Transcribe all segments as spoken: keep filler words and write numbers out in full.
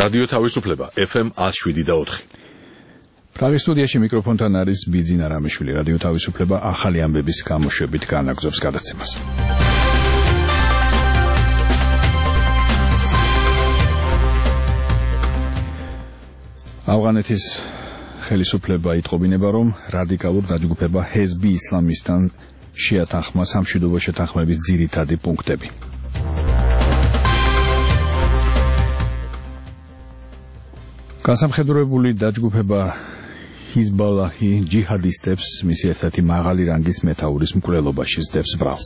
რადიო თავისუფლება ეფ ემ one oh seven და four. პრაღის სტუდიაში მიკროფონთან არის ბიძინა რამიშვილი. რადიო თავისუფლება ახალი ამბების გამოშვებით განაგზობს გადაცემას. ავღანეთის ხელისუფლება იტყობინება, რომ რადიკალურ დაჯგუფება ჰეზბი ისლამისთან შეათანხმა სამშვიდობო შეთანხმების ძირითადი პუნქტები. გასამხედროებული დაჯგუფება ჰიზბალაჰი ჯიჰადისტებს მისი ერთ-ერთი მაღალი რანგის მეთაურის მკვლელობაში სდევს ბრალს.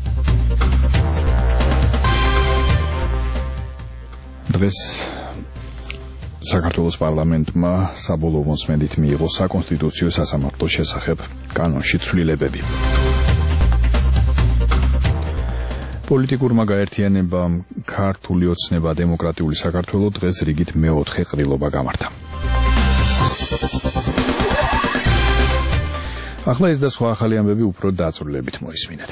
დღეს საქართველოს პარლამენტმა საბოლოო მოსმენით მიიღო საკონსტიტუციო სასამართლოს შესახებ კანონში ცვლილებები. პოლიტიკურმა გაერთიანებამ ქართული ოცნება დემოკრატიული საქართველო დღეს რიგით მეოთხე ყრილობა გამართა. ახლა ეს და სხვა ახალი ამბები უფრო დაწვრილებით მოისმინეთ.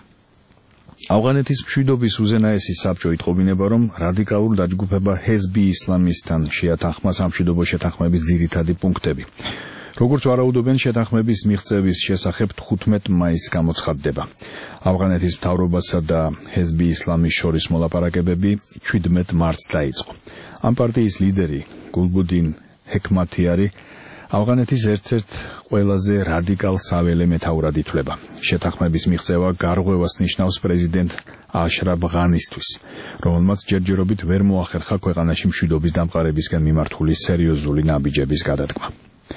ავღანეთის მშვიდობის უზენაესი საბჭო იტყობინება, რომ რადიკალურ დაჯგუფება ჰეზბი ისლამისთან შეათანხმა სამშვიდობო შეთანხმების ძირითადი პუნქტები. როგორც ვარაუდობენ, შეთანხმების მიღწევის შესახებ თხუთმეტ მაისს გამოცხადდება. ავღანეთის მთავრობასა და ჰეზბი ისლამის შორის მოლაპარაკებები შვიდმეტ მარტს დაიწყო. ამ პარტიის ლიდერი გულბუდინ ჰეკმათიარი ავღანეთის ერთ-ერთ ყველაზე რადიკალ საველე მეთაურად ითვლება. შეთანხმების მიღწევა გარღვევას ნიშნავს პრეზიდენტ აშრაფ ღანისთვის, რომელმაც ჯერჯერობით ვერ მოახერხა ქვეყანაში მშვიდობის დამყარებისგან მიმართული სერიოზული ნაბიჯების გადადგმა.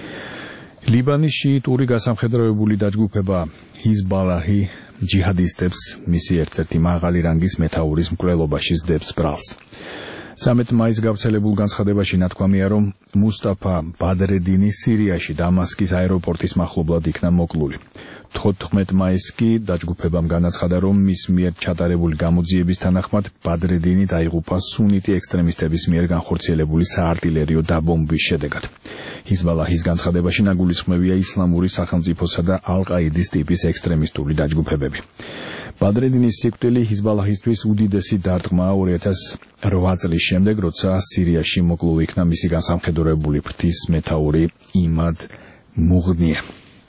ლიბანის შიიტური გასამხედროებული დაჯგუფება ჰიზბალაჰი ჯიჰადისტებს მისი ერთ-ერთი მაღალი რანგის მეთაურის მკვლელობაში სდევს ბრალს. ცამეტ მაისს გავრცელებულ განცხადებაში ნათქვამია, რომ მუსტაფა ბადრედინი სირიაში დამასკის აეროპორტის მახლობლად იქნა მოკლული. თხუთმეტ მაისს კი დაჯგუფებამ განაცხადა, რომ მის მიერ ჩატარებული გამოძიების თანახმად ბადრედინი დაიღუპა სუნიტი ექსტრემისტების მიერ განხორციელებული საარტილერიო დაბომბვის შედეგად. ჰიზბალაჰის განცხადებაში ნაგულისხმევია ისლამური სახელმწიფოსა და ალ-ყაიდის ტიპის ექსტრემისტული დაჯგუფებები. ბადრედინის სიკვდილი ჰიზბალაჰისთვის უდიდესი დარტყმაა ორი ათას რვა წლის შემდეგ, როცა სირიაში მოკლული იქნა მისი განსამხედროებული ფრთის მეთაური იმად მუღნია.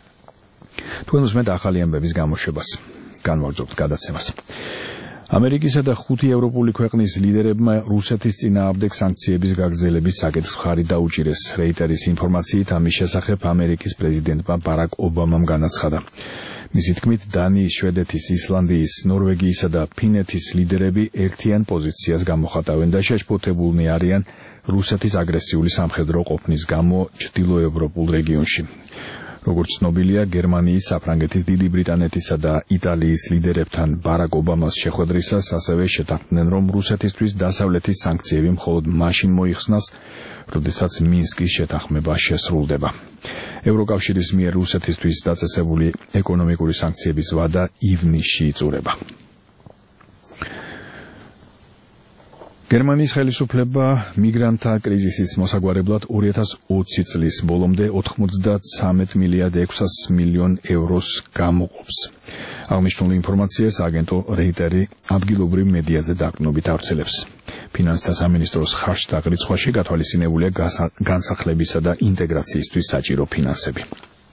თქვენ უსმენთ ახალი ამბების გამოშვებას. განვაგრძობთ გადაცემას. ამერიკისა და ხუთი ევროპული ქვეყნის ლიდერებმა რუსეთის წინააღმდეგ სანქციების გაგრძელების საკითხს მხარი დაუჭირეს. რეიტერის ინფორმაციით ამის შესახებ ამერიკის პრეზიდენტმა ბარაკ ობამამ განაცხადა. მისი თქმით, დანიის, შვედეთის, ისლანდიის, ნორვეგიისა და ფინეთის ლიდერები ერთიან პოზიციას გამოხატავენ და შეშფოთებულნი არიან რუსეთის აგრესიული სამხედრო ყოფნის გამო ჩრდილოევროპულ რეგიონში. როგორც ცნობილია, გერმანიის, საფრანგეთის, დიდი ბრიტანეთისა და იტალიის ლიდერებთან ბარაკ ობამას შეხვედრისას ასევე შეთანხმდნენ, რომ რუსეთისთვის დასავლეთის სანქციები მხოლოდ მაშინ მოიხსნას, როდესაც მინსკის შეთანხმება შესრულდება. ევროკავშირის მიერ რუსეთისთვის დაწესებული ეკონომიკური სანქციების ვადა ივნისში იწურება. გერმანიის ხელისუფლება მიგრანტთა კრიზისის მოსაგვარებლად ორი ათას ოცი წლის ბოლომდე ოცდაათი მილიარდ ექვსას მილიონ ევროს გამოყოფს. აღნიშნული ინფორმაციას აგენტო რეიტერი ადგილობრივ მედიაზე დაყრდნობით ავრცელებს. ფინანსთა სამინისტროს ჰაშტაგ რიცხვაში გათვალისწინებულია განსახლებისა და ინტეგრაციისთვის საჭირო ფინანსები.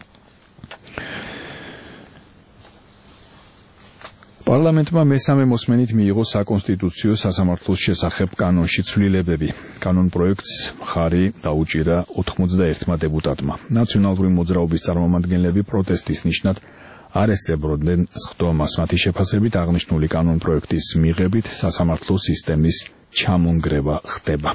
პარლამენტმა მესამე მოსმენით მიიღო საკონსტიტუციო სასამართლოს შესახებ კანონში ცვლილებები. კანონ პროექტს მხარი დაუჭირა ოცდაერთმა დეპუტატმა. ნაციონალური მოძრაობის წარმომადგენლები პროტესტის ნიშნად არ ესწებროდნენ სხდომას. მათი შეფასებით აღნიშნული კანონ პროექტის მიღებით სასამართლო სისტემის ჩამონგრევა ხდება.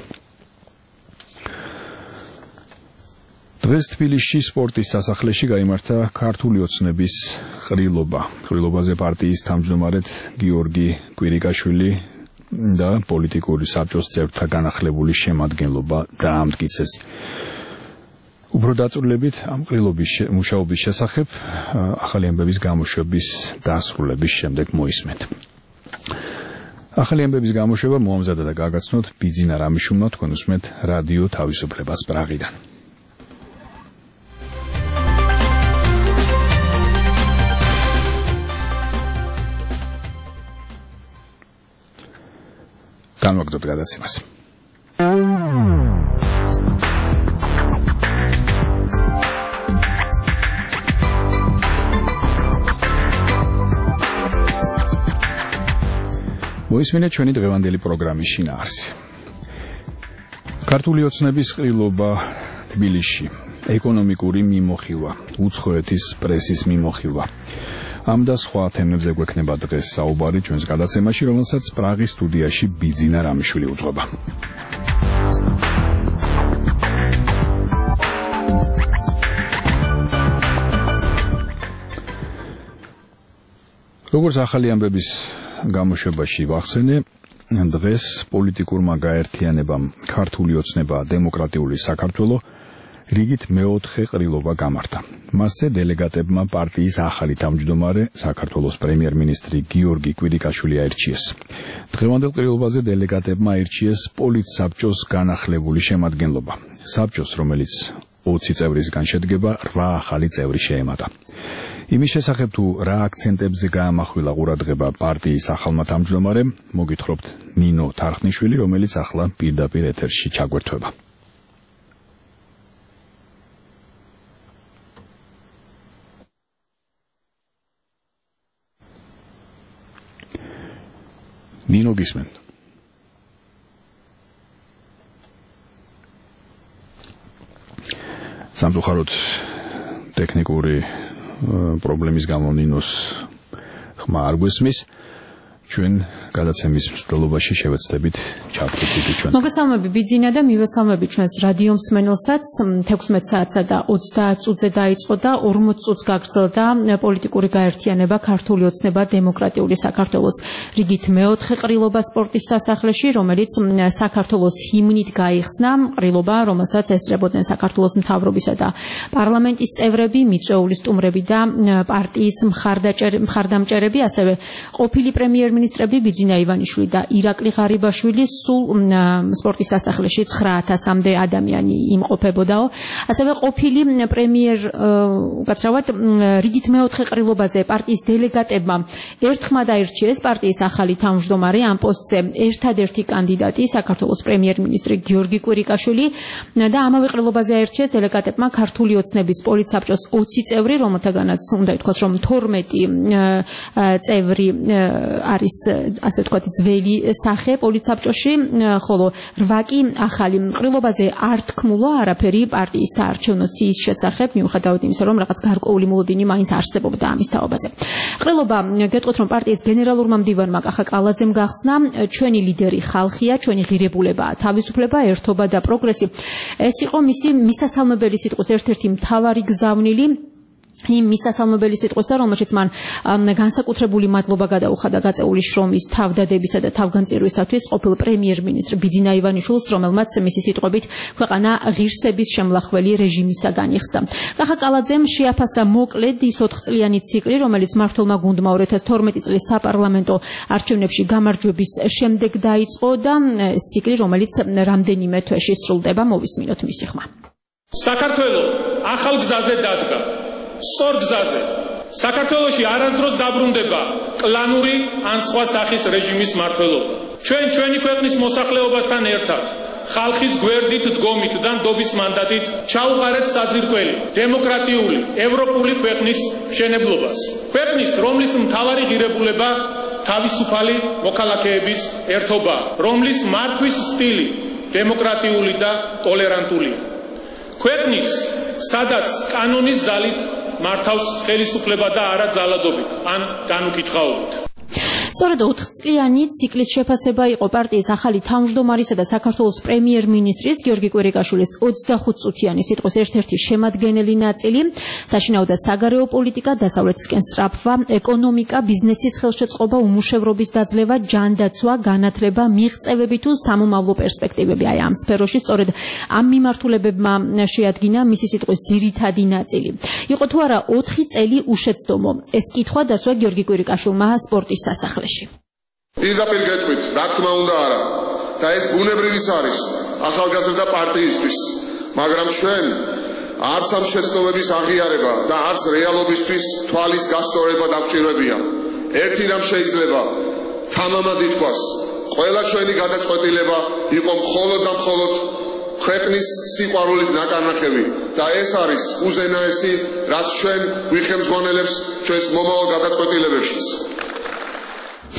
დღეს თბილისში სპორტის სასახლეში გაიმართა ქართული ოცნების ყრილობა. ყრილობაზე პარტიის თავმჯდომარედ გიორგი კვირიკაშვილი და პოლიტიკური საბჭოს წევრთა განახლებული შემადგენლობა დაამტკიცეს. უფრო დაწვრილებით ამ ყრილობის მუშაობის შესახებ ახალი ამბების გამოშვების დასრულების შემდეგ მოისმენთ. ახალი ამბების გამოშვება მოამზადა და გაგაცნოთ ბიძინა რამიშვილმა. თქვენ უსმენთ რადიო თავისუფლებას პრაღიდან. განვაგრძობთ გადაცემას. მოისმინეთ ჩვენი დღევანდელი პროგრამის შინაარსი. ქართული ოცნების ყრილობა თბილისში, ეკონომიკური მიმოხილვა, უცხოეთის პრესის მიმოხილვა. ამ და სხვა თემებზე გვექნება დღეს საუბარი ჩვენს გადაცემაში, რომელსაც პრაღის სტუდიაში ბიძინა რამიშვილი უძღვება. როგორც ახალი ამბების გამოშვებაში ვახსენე, დღეს პოლიტიკურმა გაერთიანებამ ქართული ოცნება დემოკრატიული საქართველო რიგით მეოთხე ყრილობა გამართა. მასზე დელეგატებმა პარტიის ახალი თავმჯდომარე, საქართველოს პრემიერ-მინისტრი გიორგი კვირიკაშვილი აირჩიეს. დღევანდელ ყრილობაზე დელეგატებმა აირჩიეს პოლიტსაბჭოს განახლებული შემადგენლობა. საბჭოს, რომელიც ოცი წევრისგან შედგება, რვა ახალი წევრი შეემატა. იმის შესახებ თუ რა აქცენტებზე გაამახვილა ყურადღება პარტიის ახალმა თავმჯდომარემ, მოგითხრობთ ნინო თარხნიშვილი, რომელიც ახლა პირდაპირ ეთერში ჩაგვერთვება. ნინო, გისმენ? სამწუხაროდ ტექნიკური პრობლემის გამო ნინოს ხმა არ გვესმის. ჩვენ გადაცემის მსვლელობაში შევეცდებით ჩავთვლით იგი ჩვენ. მოგესალმები ბიძინა და მივესალმები ჩვენს რადიო მსმენელსაც. თექვსმეტ საათსა და ოცდაათ წუთზე დაიწყო და ორმოც წუთს გაგრძელდა პოლიტიკური გაერთიანება ქართული ოცნება დემოკრატიული საქართველოს რიგით მეოთხე ყრილობა სპორტის სასახლეში, რომელიც საქართველოს ჰიმნით გაიხსნა. ყრილობა, რომელსაც ესწრებოდნენ საქართველოს მთავრობისა და პარლამენტის წევრები, მიწვეული სტუმრები და პარტიის მხარდამჭერები, ასევე ყოფილი პრემიერ-მინისტრები ბიძინა ივანიშვილი და ირაკლი ღარიბაშვილი. სულ სპორტის სასახლეში ცხრა ათასამდე ადამიანი იმყოფებოდაო. ასევე ყოფილი პრემიერ უკაცრავად რიგით მეოთხე ყრილობაზე პარტიის დელეგატებმა ერთხმად აირჩიეს პარტიის ახალი თავმჯდომარე. ამ პოსტზე ერთადერთი კანდიდატი საქართველოს პრემიერ-მინისტრი გიორგი კვირიკაშვილი და ამავე ყრილობაზე აირჩიეს დელეგატებმა ქართული ოცნების პოლიტსაბჭოს ოცი წევრი, რომელთაგანაც უნდა ითქვას, რომ თორმეტი წევრი არის ასე ვთქვათ ძველი სახე პოლიტსაბჭოში, ხოლო რვა კი ახალი. ყრილობაზე არ თქმულა არაფერი პარტიის საარჩევნო ციის შესახებ, მიუხედავად იმისა, რომ რაღაც გარკვეული მოლოდინი მაინც არსებობდა ამის თაობაზე. ყრილობა, გეტყვით, რომ პარტიის გენერალურმა მდივანმა კახა კალაძემ გახსნა, ჩვენი ლიდერი ხალხია, ჩვენი ღირებულებაა თავისუფლება, ერთობა და პროგრესი. ეს იყო მისი მისასალმებელი სიტყვის ერთ-ერთი მთავარი გზავნილი. იმ მისასალმებელი სიტყვისა, რომელშიც მან განსაკუთრებული მადლობა გადაუხადა გაწეული შრომის, თავდადებისა და თავგანწირვისათვის ყოფილ პრემიერ-მინისტრ ბიძინა ივანიშვილს, რომელმაც მისი სიტყვებით ქვეყანა ღირსების შემლახველი რეჟიმისაგან იხსნა. კახა კალაძემ შეაფასა მოკლედ ის ოთხწლიანი ციკლი, რომელიც მმართველმა გუნდმა ორი ათას თორმეტი წლის საპარლამენტო არჩევნებში გამარჯვების შემდეგ დაიწყო და ეს ციკლი, რომელიც რამდენიმე თვეში სრულდება, მოვისმინოთ მისი ხმა. საქართველო ახალ გზაზე დადგა. სწორ გზაზე. საქართველოში არასდროს დაბრუნდება კლანური ან სხვა სახის რეჟიმის მმართველობა. ჩვენ ჩვენი ქვეყნის მოსახლეობასთან ერთად ხალხის გვერდით, დგომით და ნდობის მანდატით ჩაუყარეთ საძირკველი დემოკრატიული, ევროპული ქვეყნის მშენებლობას. ქვეყნის, რომლის მთავარი ღირებულება თავისუფალი მოქალაქეების ერთობა, რომლის მართვის სტილი დემოკრატიული და ტოლერანტულია. ქვეყნის, სადაც კანონის ძალით მართავს ხელისუფლება და არა ძალადობით ან განუკითხაობით. სწორედ ოთხწლიანი ციკლის შეფასება იყო პარტიის ახალი თავმჯდომარისა და საქართველოს პრემიერ-მინისტრის გიორგი კვირიკაშვილის ოცდახუთწუთიანი სიტყვის ერთ-ერთი შემადგენელი ნაწილი. საშინაო და საგარეო პოლიტიკა, დასავლეთისკენ სწრაფვა, ეკონომიკა, ბიზნესის ხელშეწყობა, უმუშევრობის დაძლევა, ჯანდაცვა, განათლება, მიღწევები თუ სამომავლო პერსპექტივები. აი ამ სფეროში სწორედ ამ მიმართულებებმა შეადგინა მისი სიტყვის ძირითადი ნაწილი. იყო თუ არა ოთხი წელი უშეცდომო. ეს კითხვა დასვა გიორგი კვირიკაშვილმა სპორტის სასახლეში. პირდაპირ გეტყვით, რა თქმა უნდა არა. და ეს ბუნებრივიც არის ახალგაზრდა პარტიისთვის, მაგრამ ჩვენ არც ამ შეცდომების აღიარება და არც რეალობისთვის თვალის გასწორება დამჭირებია. ერთი რამ შეიძლება თამამად ითქვას, ყველა ჩვენი გადაწყვეტილება იყო მხოლოდ და მხოლოდ ქვეყნის სიყვარულით ნაკარნახევი და ეს არის უზენაესი, რაც ჩვენ გვიხელმძღვანელებს ჩვენს მომავალ გადაწყვეტილებებშიც.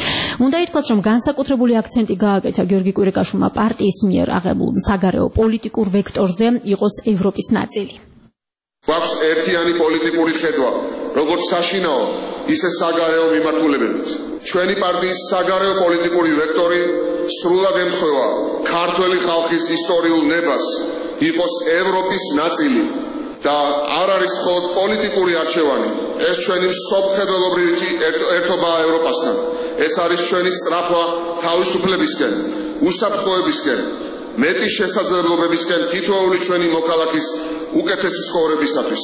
უნდა ითქვას, რომ განსაკუთრებული აქცენტი გააკეთა გიორგი კვირიკაშვილმა პარტიის მიერ აღებულ საგარეო პოლიტიკურ ვექტორზე იყოს ევროპის ნაწილი. გვაქვს ერთიანი პოლიტიკური ხედვა, როგორც საშინაო, ისე საგარეო მიმართულებებით. ჩვენი პარტიის საგარეო პოლიტიკური ვექტორი სრულად ემთხვევა ქართველი ხალხის ისტორიულ ნებას იყოს ევროპის ნაწილი და არ არის მხოლოდ პოლიტიკური არჩევანი. ეს ჩვენი მსოფლმხედველობრივი ერთობაა ევროპასთან. ეს არის ჩვენი სწრაფვა თავისუფლებისკენ, უსაფრთხოებისკენ, მეტი შესაძლებლობებისკენ თითოეული ჩვენი მოქალაქის უკეთესი ცხოვრებისათვის.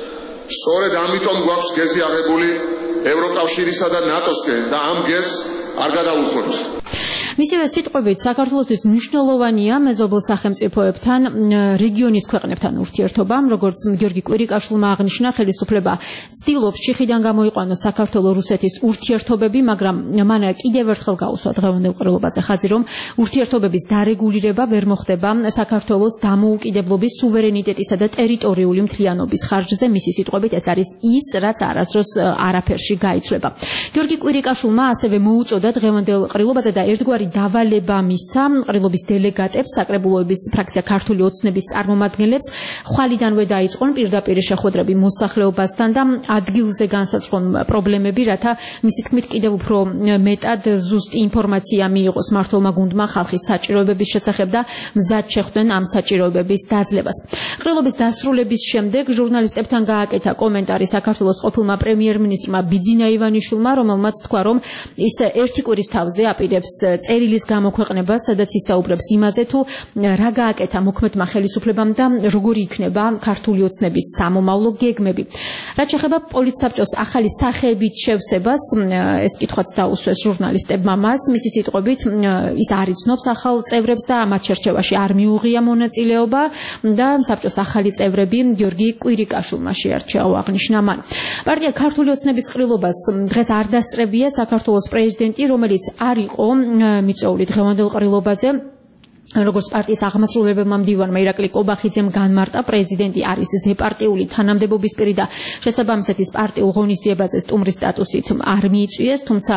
სწორედ ამიტომ გვაქვს გეზი აღებული ევროკავშირისა და ნატოსკენ და ამ გეზს არ გადავუხოთ. მისივე სიტყვებით, საქართველოსთვის მნიშვნელოვანია მეზობელ სახელმწიფოებთან, რეგიონის ქვეყნებთან ურთიერთობა, როგორც გიორგი კვირიკაშვილმა აღნიშნა, ხელისუფლება ცდილობს ჩიხიდან გამოიყვანოს საქართველო-რუსეთის ურთიერთობები, მაგრამ მან კიდევ ერთხელ გაუსვა დღევანდელ ყრილობაზე ხაზი, რომ ურთიერთობების დარეგულირება ვერ მოხდება საქართველოს დამოუკიდებლობის, სუვერენიტეტისა და ტერიტორიული მთლიანობის ხარჯზე. მისი სიტყვებით, ეს არის ის, რაც არასდროს არაფერში გაიცვლება. გიორგი კვირიკაშვილმა ასევე მოუწოდა დღევანდელ ყრილობაზე და ერთგვარი დავალება მისცა ყრილობის დელეგატებს, საკრებულოების ფრაქცია ქართული ოცნების წარმომადგენლებს, ხვალიდანვე დაიწყონ პირდაპირ შეხვედრები მოსახლეობასთან და ადგილზე განსაზღვრონ პრობლემები, რათა მისი თქმით კიდევ უფრო მეტად ზუსტი ინფორმაცია მიიღოს მმართველმა გუნდმა ხალხის საჭიროებების შესახებ და მზად შეხვდნენ ამ საჭიროებების დაძლებას. ყრილობის დასრულების შემდეგ ჟურნალისტებთან გააკეთა კომენტარი საქართველოს ყოფილმა პრემიერ-მინისტრმა ბიძინა ივანიშვილმა, რომელმაც თქვა, რომ ის ერთი კვირის თავზე აპირებს წერილის გამოქვეყნებას, სადაც ისაუბრებს იმაზე, თუ რა გააკეთა მოქმედმა ხელისუფლებამ და როგორი იქნება ქართული ოცნების სამომავლო გეგმები. რაც შეეხება პოლიტსაბჭოს ახალი სახეებით შევსებას, ეს კითხვაც დაუსვეს ჟურნალისტებმა მას, მისი სიტყვებით, ის არ იცნობს ახალ წევრებს და მათ შერჩევაში არ მიუღია მონაწილეობა და საბჭოს ახალი წევრები გიორგი კვირიკაშვილმა შეარჩია, აღნიშნა მან. პარტია ქართული ოცნების ყრილობას დღეს არ დასწრებია საქართველოს პრეზიდენტი, რომელიც არ იყო მიწვეული დღევანდელ ყრილობაზე. როგორც პარტიის აღმასრულებელმა მდივანმა ირაკლი კობახიძემ განმარტა, პრეზიდენტი არის ზეპარტიული თანამდებობის პირი და შესაბამისად ის პარტიულ ღონისძიებაზე სტუმრის სტატუსით არ მიიწვიეს, თუმცა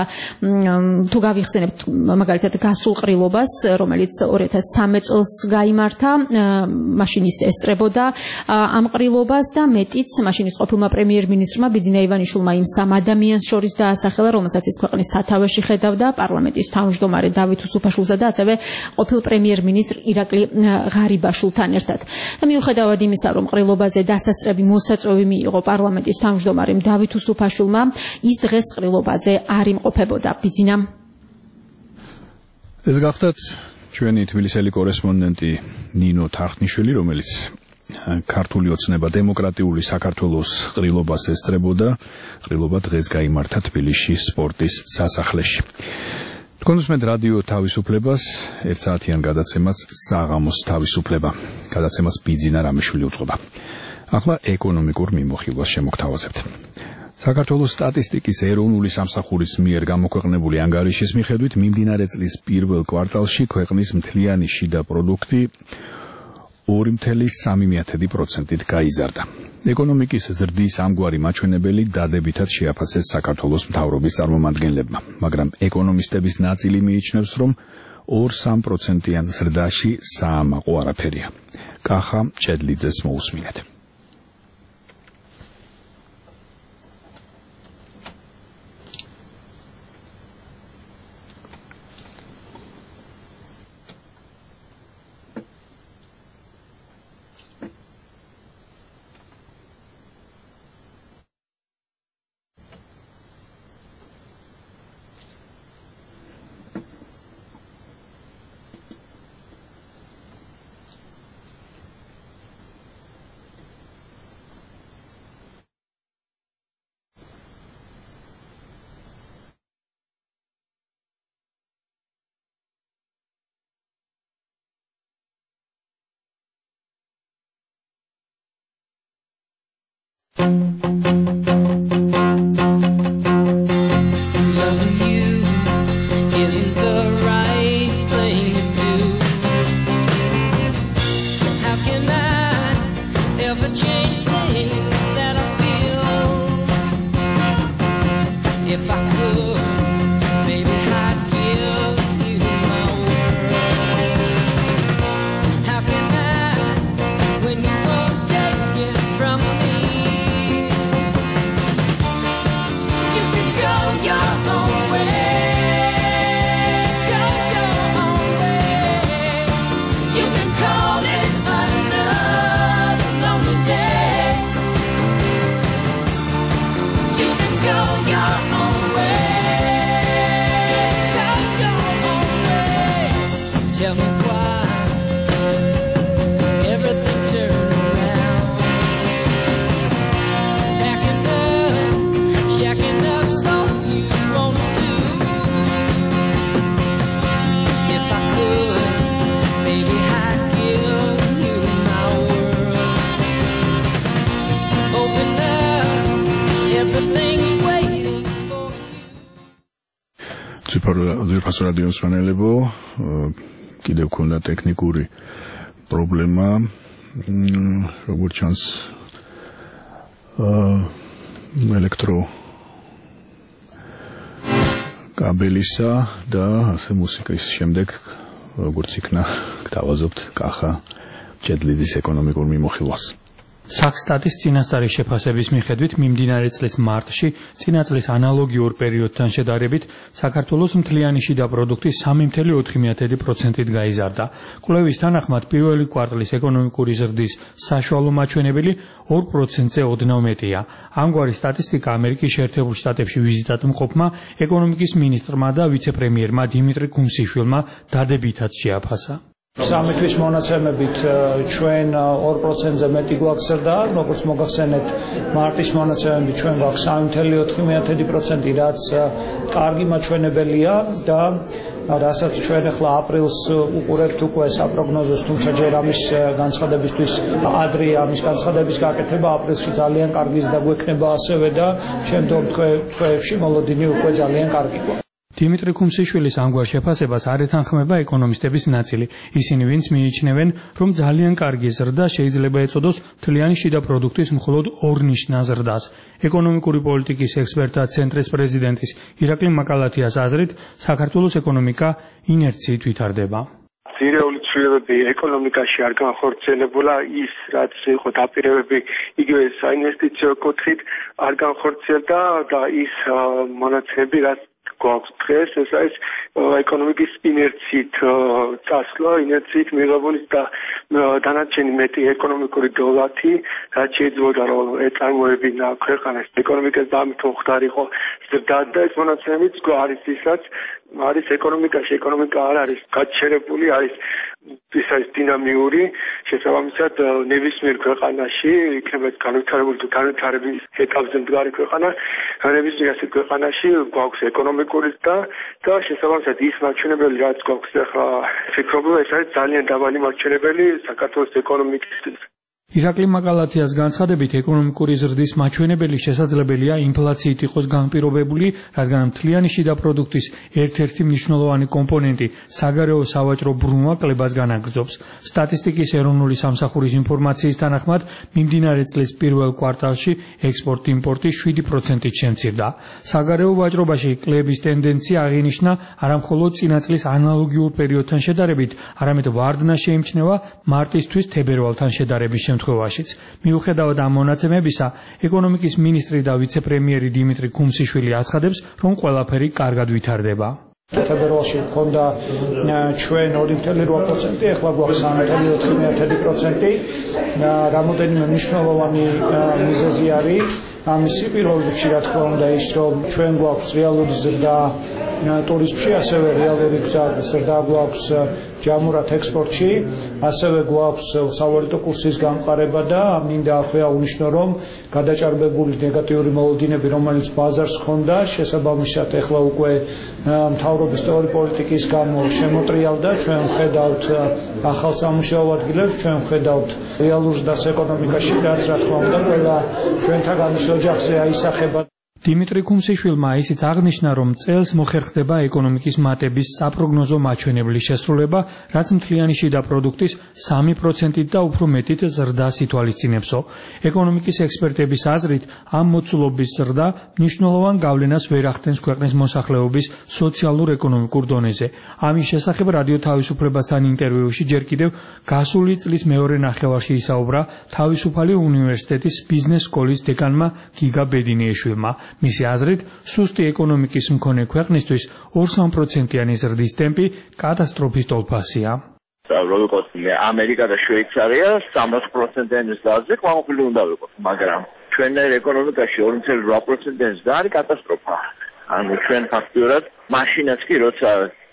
თუ გავიხსენებთ მაგალითად გასულ ყრილობას, რომელიც ორი ათას ცხრამეტ წელს გაიმართა, მაშინ ის ესწრებოდა ამ ყრილობას და მეტიც მაშინ ის ყოფილმა პრემიერ-მინისტრმა ბიძინა ივანიშვილმა იმ სამ ადამიანს შორის დაასახელა, რომელსაც ის ქვეყნის სათავეში ხედავდა, პარლამენტის თავმჯდომარე დავით უსუფაშვილსა და ასევე ყოფილ პრემიერ მინისტრ ირაკლი ღარიბაშვილთან ერთად. და მიუხედავად იმისა, რომ ყრილობაზე დასასწრები მოსაწვევი მიიღო პარლამენტის თავმჯდომარემ დავით უსუფაშვილმა, ის დღეს ყრილობაზე არ იმყოფებოდა. ბიძინა. ეს გახდათ ჩვენი თბილისელი კორესპონდენტი ნინო თახტნიშვილი, რომელიც ქართული ოცნება დემოკრატიული საქართველოს ყრილობას ესწრებოდა. ყრილობა დღეს გაიმართა თბილისში სპორტის სასახლეში. კონსუმენტ რადიო თავისუფლებას ერთსაათიან გადაცემას საღამოს თავისუფლება. გადაცემას ბიძინა რამიშვილი უწყობა. ახლა ეკონომიკურ მიმოხილვას შემოგთავაზებთ. საქართველოს სტატისტიკის ეროვნული სამსახურის მიერ გამოქვეყნებული ანგარიშის მიხედვით მიმდინარე წლის პირველ კვარტალში ქვეყნის მთლიანი შიდა პროდუქტი ორი წუთი სამი პროცენტით გაიზარდა. ეკონომიკის ზრდის ამგვარი მაჩვენებელი დადებითად შეაფასეს საქართველოს მთავრობის წარმომადგენლებმა, მაგრამ ეკონომისტების ნაწილი მიიჩნევს, რომ ორ სამ პროცენტიან ზრდაში საამაყო არაფერია. კახა ჭედლიძეს მოусმინეთ. Loving you isn't the right thing to do. How can I ever change things that I feel? If I could, maybe I'd Tell me why everything turned around. Backing up, shacking up, so you won't do. If I could, maybe I'd give you my world. Open up, everything's waiting for you. ძვირფასო რადიოს მსმენელებო, კიდევ ქონდა ტექნიკური პრობლემა, როგორც ჩანს, ელექტრო კაბელისა და ასე მუსიკის შემდეგ, როგორც იქნა, გთავაზობთ კახა ჭედლიძის ეკონომიკურ მიმოხილვას. Saksstatis წინასწარი შეფასების მიხედვით მიმდინარე წლის მარტში წინა წლის ანალოგიურ პერიოდთან შედარებით საქართველოს მთლიანი შიდა პროდუქტი სამი ფاصლე ოთხი პროცენტით გაიზარდა. კვლევის თანახმად პირველი კვარტლის ეკონომიკური ზრდის საშუალო მაჩვენებელი ორ პროცენტზე ოდნავ მეტია. ამგვარი სტატისტიკა ამერიკის შეერთებულ შტატებში ვიზიტად მყოფმა ეკონომიკის მინისტრმა და ვიცე-პრემიერმა დიმიტრი კუმსიშვილმა დადებითად შეაფასა. სამი თვის მონაცემებით ჩვენ ორ პროცენტზე მეტი გვაქვს ზრდა, როგორც მოგახსენეთ, მარტის მონაცემებით ჩვენ გვაქვს სამი ფاصლე ოთხი პროცენტი, რაც კარგი მაჩვენებელია და რასაც ჩვენ ახლა აპრილს უყურებთ უკვე საპროგნოზოს, თუმცა ჯერ ამის განცხადებისთვის ადრეა ამის განცხადების გაკეთება, აპრილში ძალიან კარგი ზრდა გვექნება ასევე და შემდგომ თვეებში მოლოდინი უკვე ძალიან კარგი გვაქვს. დიმიტრი კუმსიშვილის ამგვარ შეფასებას არ ეთანხმება ეკონომისტების ნაწილი. ისინი, ვინც მიიჩნევენ, რომ ძალიან კარგი ზრდა შეიძლება ეწოდოს მთლიანი შიდა პროდუქტის მხოლოდ ორნიშნას ზრდას. ეკონომიკური პოლიტიკის ექსპერტთა ცენტრის პრეზიდენტის ირაკლი მაკალათიას აზრით, საქართველოს ეკონომიკა ინერციით ვითარდება. ძირეული ცვლილებები ეკონომიკაში არ განხორციელებულა, ის რაც იყო დაპირებები იგივე საინვესტიციო კუთხით არ განხორციელდა და ის მონაცემები რაც გვაქვს დღეს, ეს არის ეკონომიკის ინერციით წასვლა, ინერციით მიღებული და დანარჩენი მეტი ეკონომიკური დოლარი, რაც შეიძლება რომ ეწარმოებინა ქვეყანას ეკონომიკას და ამით უხდარიყო ზრდა და ეს მონაცემებიც არის ის, რაც არის ეკონომიკაში, ეკონომიკა არ არის გაჩერებული, არის ის არის დინამიური, შესაბამისად ნებისმიერ ქვეყანაში იქნება განვითარებული თუ განვითარების ეტაპზე მდგარი ქვეყანა, ნებისმიერ ასეთ ქვეყანაში გვაქვს ეკონომიკური და და შესაბამისად ის მაჩვენებელი რაც გვაქვს ახლა ფიქრობ რომ ეს არის ძალიან დაბალი მაჩვენებელი საქართველოს ეკონომიკის. ირაკლი მაკალათიას განცხადებით ეკონომიკური ზრდის მაჩვენებელი შესაძლებელია ინფლაციით იყოს განპირობებული, რადგან მთლიანი შიდა პროდუქტის ერთ-ერთი მნიშვნელოვანი კომპონენტი საგარეო სავაჭრო ბრუნვა კლებას განაგრძობს. სტატისტიკის ეროვნული სამსახურის ინფორმაციის თანახმად მიმდინარე წლის პირველ კვარტალში ექსპორტ-იმპორტი შვიდი პროცენტით შემცირდა. საგარეო ვაჭრობაში კლების ტენდენცია აღინიშნა არამხოლოდ წინა წლის ანალოგიურ პერიოდთან შედარებით, არამედ ვარდნა შეიმჩნევა მარტისთვის თებერვალთან შედარების შემთხვევაში. მიუხედავად ამ მონაცემებისა, ეკონომიკის მინისტრი და ვიცე-პრემიერი დიმიტრი კუმსიშვილი აცხადებს, რომ ყველაფერი კარგად ვითარდება. თებერვალში ჰქონდა ჩვენ ორი ფاصლე რვა პროცენტი, ახლა გვაქვს სამი ფاصლე ოთხი პროცენტი. რამოდენიმე მნიშვნელოვანი მიზეზი არის ამისი. პირველ რიგში რა თქმა უნდა ის, რომ ჩვენ გვაქვს რეალური ზრდა ტურიზმში, ასევე რეალური ზრდა გვაქვს ჯამურად ექსპორტში, ასევე გვაქვს სავალუტო კურსის გამყარება და მინდა აქვე აღნიშნო, რომ გადაჭარბებული ნეგატიური მოლოდინები, რომელიც ბაზარს ჰქონდა, შესაბამისად ახლა უკვე მთავრობის სწორი პოლიტიკის გამო შემოტრიალდა. ჩვენ ვხედავთ ახალ სამუშაო ადგილებს, ჩვენ ვხედავთ რეალურ ზრდას ეკონომიკაში, რაც რა თქმა უნდა ყველა ჩვენთაგანის ოჯახზე აისახება. დიმიტრი კუმსიშვილმა ისიც აღნიშნა, რომ წელს მოხერხდება ეკონომიკის მატების საპროგნოზო მაჩვენებლის შესრულება, რაც მთლიანი შიდა პროდუქტის სამი პროცენტით და უფრო მეტით ზრდას ითვალისწინებსო. ეკონომიკის ექსპერტების აზრით, ამ მოცულობის ზრდა მნიშვნელოვან გავლენას ვერ ახდენს ქვეყნის მოსახლეობის სოციალურ-ეკონომიკურ დონეზე. ამის შესახებ რადიო თავისუფლებასთან ინტერვიუში ჯერ კიდევ გასული წლის მეორე ნახევარში ისაუბრა თავისუფალი უნივერსიტეტის ბიზნეს სკოლის დეკანმა გიგა ბედინიეშვილმა. მისი აზრით, სუსტი ეკონომიკის მქონე ქვეყნისთვის ორ სამ პროცენტიანი ზრდის ტემპი კატასტროფის ტოლფასია. როგორც ამერიკა და შვეიცარია სამას პროცენტიანი ზრდაზე ყვავილ უნდა ვიყოთ, მაგრამ ჩვენერ ეკონომიკაში ორი ფاصლე რვა პროცენტიანი ზრდა არის კატასტროფა. ანუ ჩვენ ფაქტიურად მაშინაც კი როცა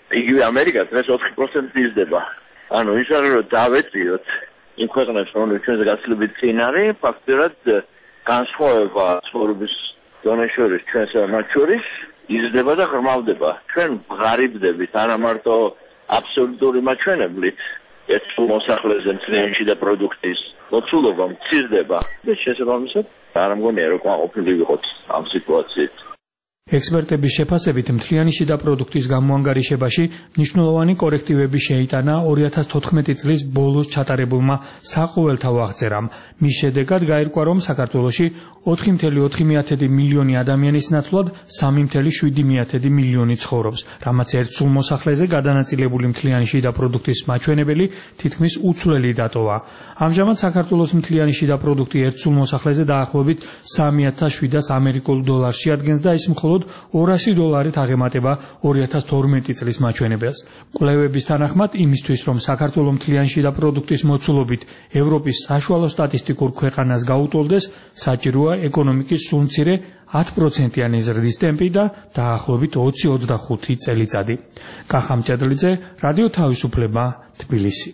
იგივე ამერიკაც ეს ოთხი პროცენტი იზრდება. ანუ ის არის რომ დავეწიოთ იმ ქვეყნებს, რომლებიც ჩვენზე გაცილებით წინ არის, ფაქტობრივად განსხვავება ცხოვრების დონეს შორის ჩვენსა და მათ შორის იზრდება და ღრმავდება. ჩვენ ვღარიბდებით არა მარტო აბსოლუტური მაჩვენებლით, ერთულ მოსახლეზე მთლიანში და პროდუქტის მოცულობა მცირდება და შესაბამისად არ მგონია რომ ყოფილი ვიყოთ ამ სიტუაციით. ექსპერტების შეფასებით მთლიანი შიდა პროდუქტის გამოანგარიშებაში მნიშვნელოვანი კორექტივები შეიტანა ორი ათას თოთხმეტი წლის ბოლოს ჩატარებულმა საყოველთაო აღწერამ. მის შედეგად გაირკვა, რომ საქართველოში ოთხი კoma ოთხი მილიონი ადამიანის ნაცვლად სამი კoma შვიდი მილიონი ცხოვრობს, რამაც ერთ სულ მოსახლეზე გადანაწილებული მთლიანი შიდა პროდუქტის მაჩვენებელი თითქმის უცვლელი დატოვა. ამჟამად საქართველოს მთლიანი შიდა პროდუქტი ერთ სულ მოსახლეზე დაახლოებით სამი ათას შვიდას ამერიკულ დოლარში ადგენს და ის მხოლოდ ორასი დოლარით აღემატება ორი ათას თორმეტი წლის მაჩვენებელს. კვლევების თანახმად, იმისთვის, რომ საქართველოს მთლიანი შიდა პროდუქტის მოცულობით ევროპის საშუალო სტატისტიკურ ქვეყანას გაუტოლდეს, საჭიროა ეკონომიკის სულ მცირე ათი პროცენტიანი ზრდის ტემპი და დაახლოებით ოცი ოცდახუთი წელიწადი. კახა მჭედლიძე, რადიო თავისუფლება, თბილისი.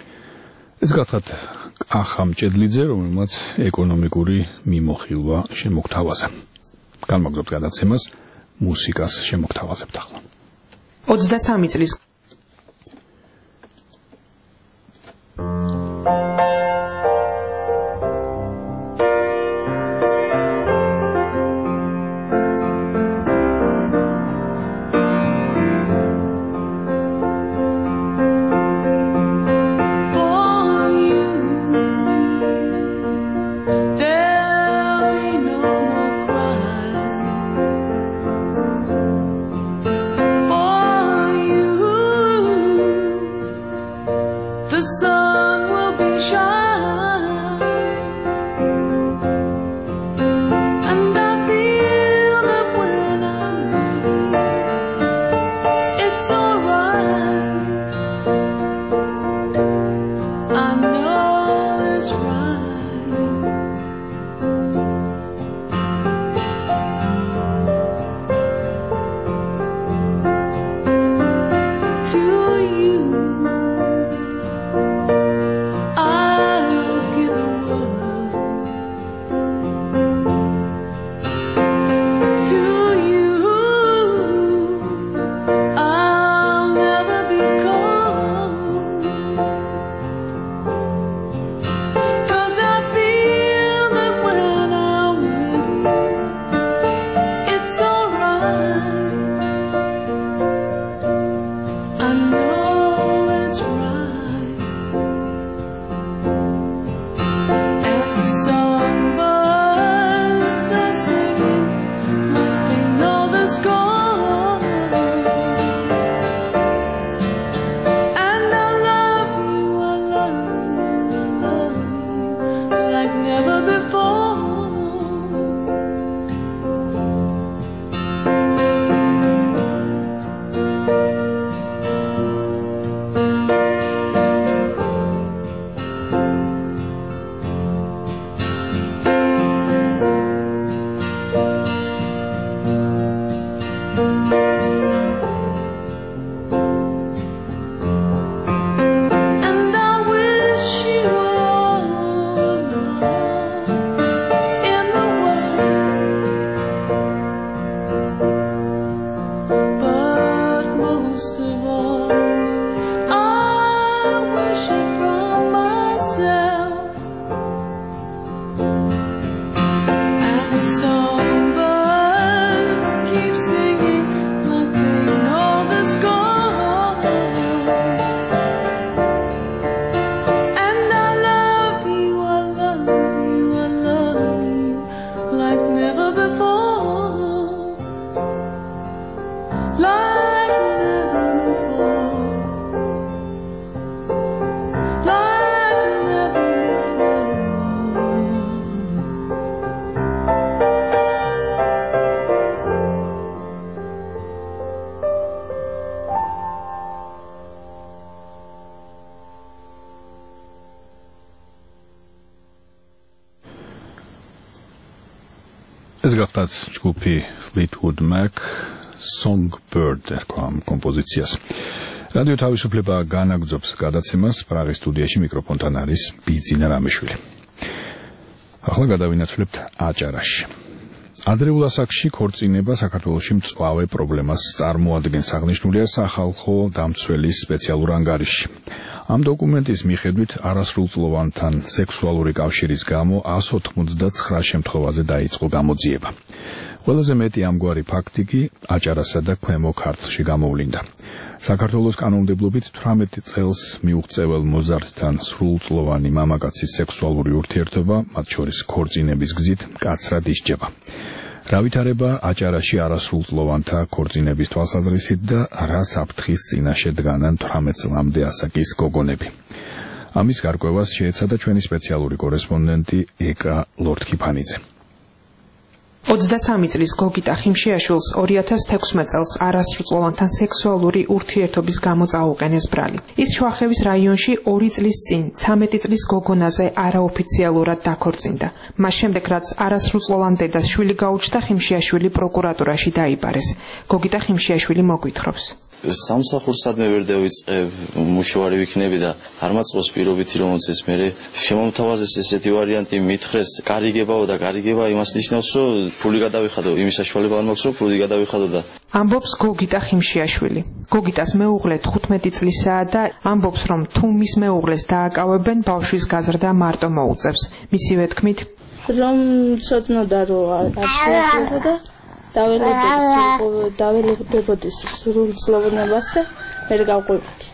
ეს გახლავთ კახა მჭედლიძე, რომელმაც ეკონომიკური მიმოხილვა შემოგთავაზა. განმაგზავნებთ გადაცემას მუსიკას შემოგთავაზებთ ახლა. ოცდასამი წლის ეს გახლავთ ჯგუფი Fleetwood Mac Songbird ერქვა ამ კომპოზიციას. რადიო თავისუფლება განაგრძობს გადაცემას. პრაღის სტუდიაში მიკროფონთან არის ბიძინა რამიშვილი. ახლა გადავინაცვლებთ აჭარაში. ადრეულ ასაკში ქორწინება საქართველოში მწვავე პრობლემას წარმოადგენს, აღნიშნულია სახალხო დამცველის სპეციალურ ანგარიშში. ამ დოკუმენტის მიხედვით არასრულწლოვანთან სექსუალური კავშირის გამო εκατს ოთხმოცდაცხრა შემთხვევაზე დაიწყო გამოძიება. ყველაზე მეტი ამგვარი ფაქტი კი აჭარასა და ქვემო ქართლში გამოვლინდა. საქართველოს კანონმდებლობით თვრამეტ წელს მიუღწეվել მოზარდთან სრულწლოვანი მამაკაცის სექსუალური ურთიერთობა, მათ შორის ქორწინების გზით, მკაცრად ისჯება. რა ვითარება აჭარაში არასრულწლოვანთა ქორწინების თვალსაზრისით და რა საფრთხის წინაშე დგანან თვრამეტ წლამდე ასაკის გოგონები. ამის გარკვევას შეეცადა ჩვენი სპეციალური კორესპონდენტი ეკა ლორთქიფანიძე. ოცდასამი წლის გოგიტა ხიმშიაშვილს ორი ათას თექვსმეტ წელს არასრულწლოვანთან სექსუალური ურთიერთობის გამო წაუყენეს ბრალი. ის შუახევის რაიონში ორი წლის წინ ცამეტი წლის გოგონაზე არაოფიციალურად დაქორწინდა. მას შემდეგ, რაც არასრულწლოვან დედას შვილი გაუჩნდა, ხიმშიაშვილი პროკურატურაში დაიბარეს. გოგიტა ხიმშიაშვილი მოგვითხრობს. სამსახურსადმე ვერ დავიწყე, მუშაობი ვიქნები და არ მაწყობს პირობითი რომელზეც მე შემომთავაზეს ესეთი ვარიანტი მითხრეს გარიგებაო და გარიგება იმას ნიშნავს, რომ ფული გადავიხადო, იმის საშუალება არ მაქვს, რომ ფული გადავიხადო და ამბობს გოგიტა ხიმშიაშვილი. გოგიტას მეუღლე თხუთმეტი წლისაა და ამბობს, რომ თუ მის მეუღლეს დააკავებენ, ბავშვის გაზრდა მარტო მოუწევს. მისივე თქმით, რომ ცოდნოდა რომ არ შეეძლებოდა დაველებოდეს სრულწლოვანებას და ვერ გავყვებოდი.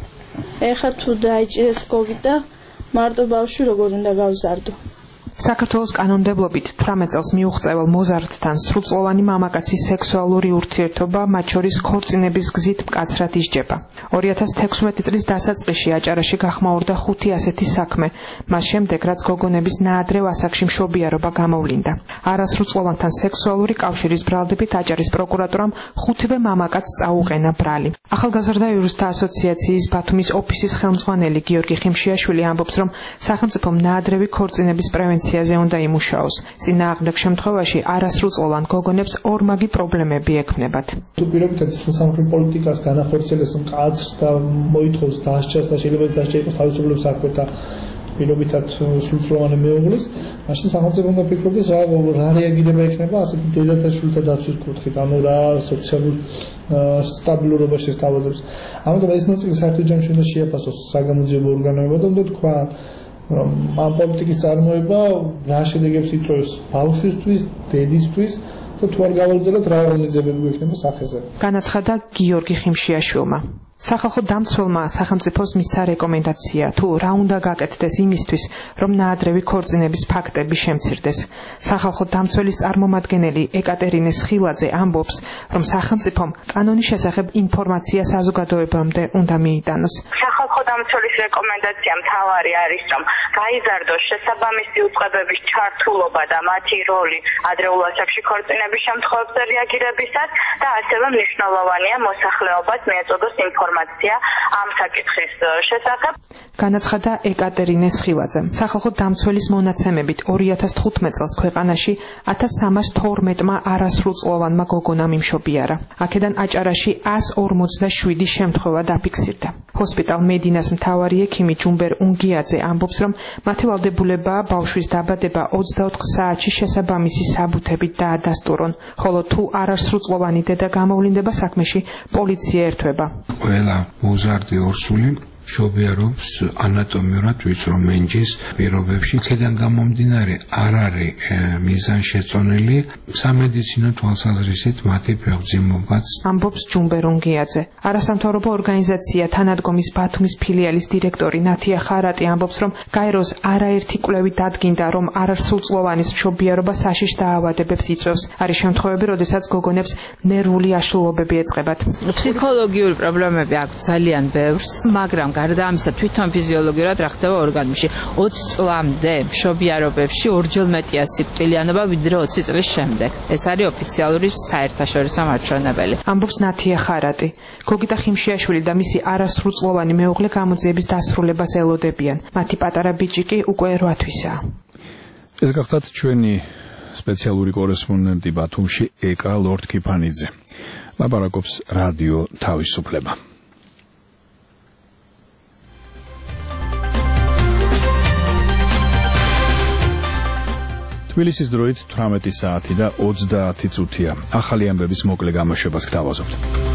ეხლა თუ დაიჭირეს გოგიტა, მარტო ბავშვი როგორ უნდა გავზარდო. საქართველოს კანონმდებლობით თვრამეტ წელს მიუღწეվել მოზარდთან სრულწლოვანი მამაკაცის სექსუალური ურთიერთობა, მათ შორის ქორწინების გზით მკაცრად ისჯება. ორი ათას თექვსმეტი წლის დასაწყისში აჭარაში გახმაურდა ხუთი ასეთი საქმე, მას შემდეგ, რაც გოგონების ნაადრევ ასაკში მშობიარობა გამოვლინდა. არასრულწლოვანთან სექსუალური კავშირის ბრალდებით აჭარის პროკურატურამ ხუთივე მამაკაცს წაუყენა ბრალი. ახალგაზრდა იურისტთა ასოციაციის ბათუმის ოფისის ხელმძღვანელი გიორგი ხიმშიაშვილი ამბობს, რომ სახელმწიფომ ნაადრევი ქორწინების პრევენცია უნდა იმუშაოს. წინააღმდეგ შემთხვევაში არასრულწლოვან გოგონებს ორმაგი პრობლემები ექმნებათ. თუ პირობითად სახელმწიფო პოლიტიკას განახორციელებს მკაცრს და მოითხოვს დასჯას და შეიძლება დასჯა იყოს თავისუფლების საქმე და პირობითად სრულწლოვანი მეუღლის, მაშინ სახელმწიფო უნდა ფიქრობდეს რა რა რეაგირება ექნება ასეთი დედათა შვილთა დაცვის კუთხით, ანუ რა სოციალურ სტაბილურობას შესთავაზებს. ამიტომ ეს ნაწილი საერთოდ ჯამში უნდა შეაფასოს საგამოძიებო ორგანოებმა და უნდა თქვა რომ ამ პოლიტიკის წარმოება რა შედეგებს იწვევს ბავშვისთვის, დედისთვის და თუ არ გავალრძელოთ რა ორგანიზებები გვექნება სახეზე. განაცხადა გიორგი ხიმშიაშვილმა. სახალხო დამცველმა სახელმწიფოს მისცა რეკომენდაცია, თუ რა უნდა გაკეთდეს იმისთვის, რომ ნაადრევი ქორწინების ფაქტები შემცირდეს. სახალხო დამცველის წარმომადგენელი ეკატერინე სხილაძე ამბობს, რომ სახელმწიფომ კანონის შესახებ ინფორმაცია საზოგადოებამდე უნდა მიიტანოს. სახალხო დამცველის რეკომენდაცია მთავარი არის, რომ გაიზარდოს შესაბამისი უწყებების ჩართულობა და მათი როლი ადრეულ ასაკში ქორწინების შემთხვევებზე რეაგირებისას და ასევე მნიშვნელოვანია მოსახლეობას მიეწოდოს ინფორმაცია ამ საკითხის შესახებ. განაცხადა ეკატერინე სხილაძე. სახალხო დამცველის მონაცემებით ორი ათას თხუთმეტ წელს ქვეყანაში ათას სამას თორმეტმა არასრულწლოვანმა გოგონამ იმშობიარა. აქედან აჭარაში εκατს ორმოცდაშვიდი შემთხვევა დაფიქსირდა. ჰოსპიტალ მედინას მთავარი ექიმი ჯუმბერ უნგიაძე ამბობს, რომ მათი ვალდებულებაა ბავშვის დაბადება ოცდაოთხ საათში შესაბამისი საბუთებით დაადასტურონ, ხოლო თუ არასრულწლოვანი დედა გამოვლინდება საქმეში, პოლიცია ერთვება. ყველა მოზარდი ორსული მშობიარობს ანატომიურად ვიწრო მენჯის პირობებში. იქედან გამომდინარე არ არის მიზანშეწონილი სამედიცინო თვალსაზრისით მათი ფეხმძიმობაც. ამბობს ჯუმბერ უნგიაძე. არასამთავრობო ორგანიზაცია თანადგომის ბათუმის ფილიალის დირექტორი ნათია ხარატი ამბობს, რომ გაეროს არაერთი კვლევი დადგინდა, რომ არასრულწლოვანის მშობიარობა საშიშ დაავადებებს იწვევს. არის შემთხვევები, როდესაც გოგონებს ნერვული აშლილობები ეწყებათ. ფსიქოლოგიური პრობლემები აქვს ძალიან ბევრს, მაგრამ გარდა ამისა თვითონ ფიზიოლოგიურად რა ხდება ორგანიზმში. ოცი წლამდე მშობიარობებში ორჯერ მეტია სიკვდილიანობა ვიდრე ოცი წლის შემდეგ. ეს არის ოფიციალური საერთაშორისო მაჩვენებელი. ამბობს ნათია ხარატი. გოგიტა ხიმშიაშვილი და მისი არასრულწლოვანი მეუღლე გამოძიების დასრულებას ელოდებიან. მათი პატარა ბიჭი კი უკვე რვა თვისაა. ეს გახლავთ ჩვენი სპეციალური კორესპონდენტი ბათუმში ეკა ლორთქიფანიძე. ლაპარაკობს რადიო თავისუფლება. თბილისის დროით თვრამეტი საათი და ოცდაათი წუთია. ახალი ამბების მოკლე გამოშვებას გთავაზობთ.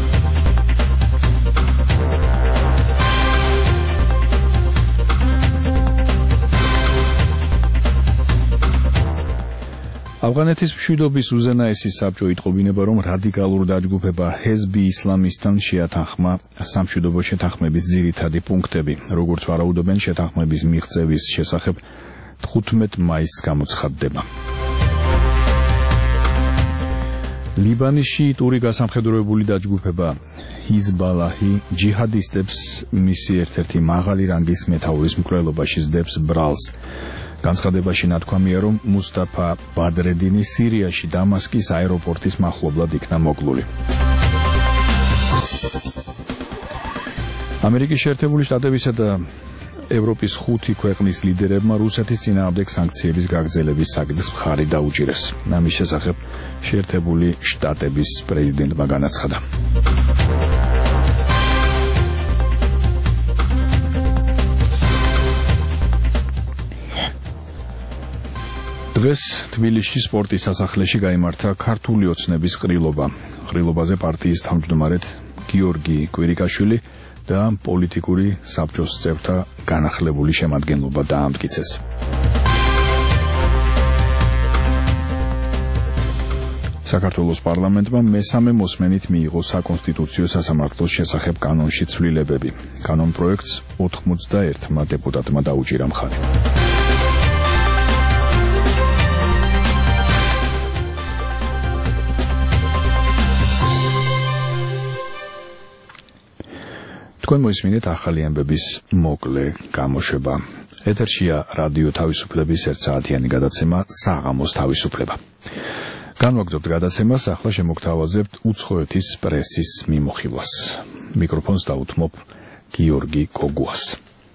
ავღანეთის მშვიდობის უზენაესი საბჭო იტყობინება, რომ რადიკალურ დაჯგუფება ჰეზბი ისლამისთან შეათანხმა სამშვიდობო შეთანხმების ძირითადი პუნქტები, როგორც ვარაუდობენ, შეთანხმების მიღწევის შესახებ თხუთმეტ მაისს გამოცხადდება. ლიბანის შიიტური გასამხედროებული დაჯგუფება ჰიზბალაჰი ჯიჰადისტებს მისი ერთ-ერთი მაღალი რანგის მეთაურის მკვლელობაში სდებს ბრალს. განცხადებაში ნათქვამია, რომ მუსტაფა ბადრედინი სირიაში დამასკის აეროპორტის მახლობლად იქნა მოკლული. ამერიკის შეერთებული შტატებისა და ევროპის ხუთი ქვეყნის ლიდერებმა რუსეთის წინააღმდეგ სანქციების გაგრძელების საკითხს მხარი დაუჭირეს. ამის შესახებ შეერთებული შტატების პრეზიდენტმა განაცხადა. დღეს თბილისში სპორტის სასახლეში გაიმართა ქართული ოცნების ყრილობა. ყრილობაზე პარტიის თავმჯდომარედ გიორგი კვირიკაშვილი და პოლიტიკური საბჭოს წევრთა განახლებული შემადგენლობა დაამტკიცეს. საქართველოს პარლამენტმა მესამე მოსმენით მიიღო საკონსტიტუციო სასამართლოს შესახებ კანონში ცვლილებები. კანონ პროექტს ოთხმოცდაერთმა დეპუტატმა დაუჭირა მხარი. თქვენ მოისმინეთ ახალი ამბების მოკლე გამოშვება. ეთერშია რადიო თავისუფლების ერთსაათიანი გადაცემა საღამოს თავისუფლება. განვაგრძობთ გადაცემას, ახლა შემოგთავაზებთ უცხოეთის პრესის მიმოხილვას. მიკროფონს დაუთმობ გიორგი კოგუას.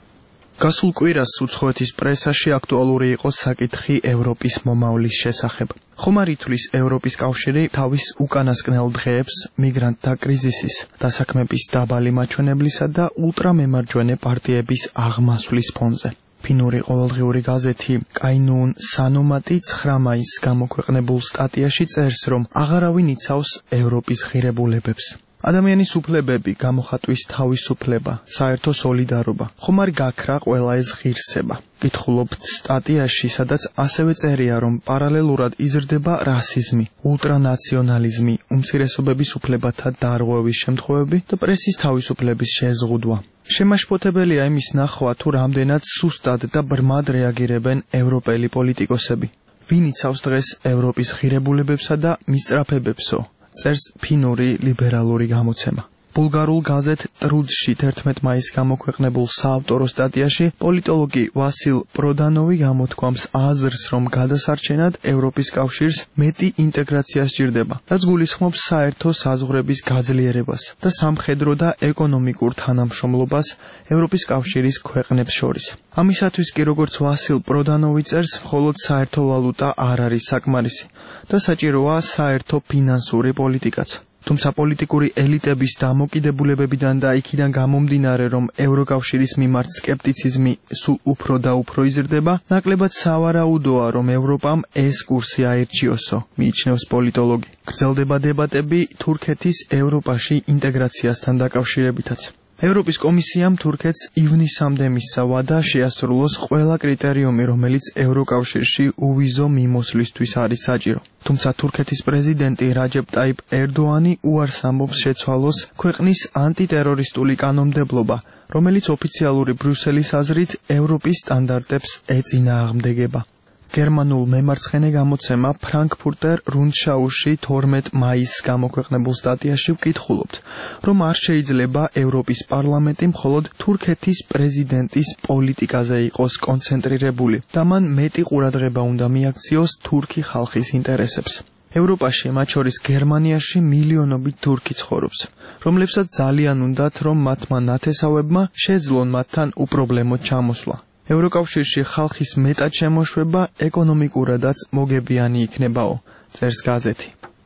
გასულ კვირას უცხოეთის პრესაში აქტუალური იყო საკითხი ევროპის მომავლის შესახებ. ხომარი თვლის ევროპის კავშირი თავის უკანასკნელ დღეებს მიგრანტთა კრიზისის, დასაქმების დაბალი მაჩვენებლისა და ულტრამემარჯვენე პარტიების აღმასვლის ფონზე. ფინური ყოველდღიური გაზეთი კაინუუნ სანომატი ცხრა მაისს გამოქვეყნებულ სტატიაში წერს, რომ აღარავინ იცავს ევროპის ღირებულებებს. ადამიანის უფლებები, გამოხატვის თავისუფლება, საერთო სოლიდარობა, ხომარ გაქრა ყველა ეს ღირსება. კითხულობთ სტატიაში, სადაც ასევე წერია, რომ პარალელურად იზრდება რასიზმი, ულტრანაციონალიზმი, უმცირესობების უფლებათა დარღვევის შემთხვევები და პრესის თავისუფლების შეზღუდვა. შემაშფოთებელია იმის ნახვა, თუ რამდენად სუსტად და ბრმად რეაგირებენ ევროპელი პოლიტიკოსები. ვინ იცავს დღეს ევროპის ღირებულებებსა და მისწრაფებებსო? წერს ფინური ლიბერალური გამოცემა. ბულგარულ გაზეთ ტრუდში თერთმეტ მაისს გამოქვეყნებულ საავტორო სტატიაში პოლიტოლოგი ვასილ პროდანოვი გამოთქვამს აზრს, რომ გადასარჩენად ევროპის კავშირს მეტი ინტეგრაცია სჭირდება, რაც გულისხმობს საერთო საზღვრების გაძლიერებას და სამხედრო და ეკონომიკურ თანამშრომლობას ევროპის კავშირის ქვეყნებს შორის. ამისათვის კი, როგორც ვასილ პროდანოვი წერს, მხოლოდ საერთო ვალუტა არ არის საკმარისი და საჭიროა საერთო ფინანსური პოლიტიკაც. თუმცა პოლიტიკური ელიტების დამოკიდებულებებიდან და იქიდან გამომდინარე, რომ ევროკავშირის მიმართ სკეპტიციზმი სულ უფრო და უფრო იზრდება, ნაკლებად სავარაუდოა, რომ ევროპამ ეს კურსი აირჩიოსო, მიიჩნევს პოლიტოლოგი. გრძელდება დებატები თურქეთის ევროპაში ინტეგრაციასთან დაკავშირებითაც. ევროპის კომისიამ თურქეთს ივნისამდე მისცა ვადა შეასრულოს ყველა კრიტერიუმი, რომელიც ევროკავშირში უვიზო მიმოსვლისთვის არის საჭირო. თუმცა თურქეთის პრეზიდენტი რაჯებ ტაიპ ერდოანი უარს ამბობს შეცვალოს ქვეყნის ანტიტერორისტული კანონმდებლობა, რომელიც ოფიციალური ბრიუსელის აზრით ევროპის სტანდარტებს ეწინააღმდეგება. გერმანულ მემარცხენე გამოცემა ფრანკფურტერ რუნდშაუში თორმეტ მაისს გამოქვეყნებულ სტატიაში ვკითხულობთ, რომ არ შეიძლება ევროპის პარლამენტი მხოლოდ თურქეთის პრეზიდენტის პოლიტიკაზე იყოს კონცენტრირებული და მან მეტი ყურადღება უნდა მიაქციოს თურქი ხალხის ინტერესებს. ევროპაში, მათ შორის გერმანიაში მილიონობით თურქი ცხოვრობს, რომლებსაც ძალიან უნდათ, რომ მათმა ნათესავებმა შეძლონ მათთან უპრობლემოდ ჩამოსვლა. ევროკავშირში ხალხის მეტად შემოშვება ეკონომიკურადაც მოგებიანი იქნებაო, წერს გაზეთი.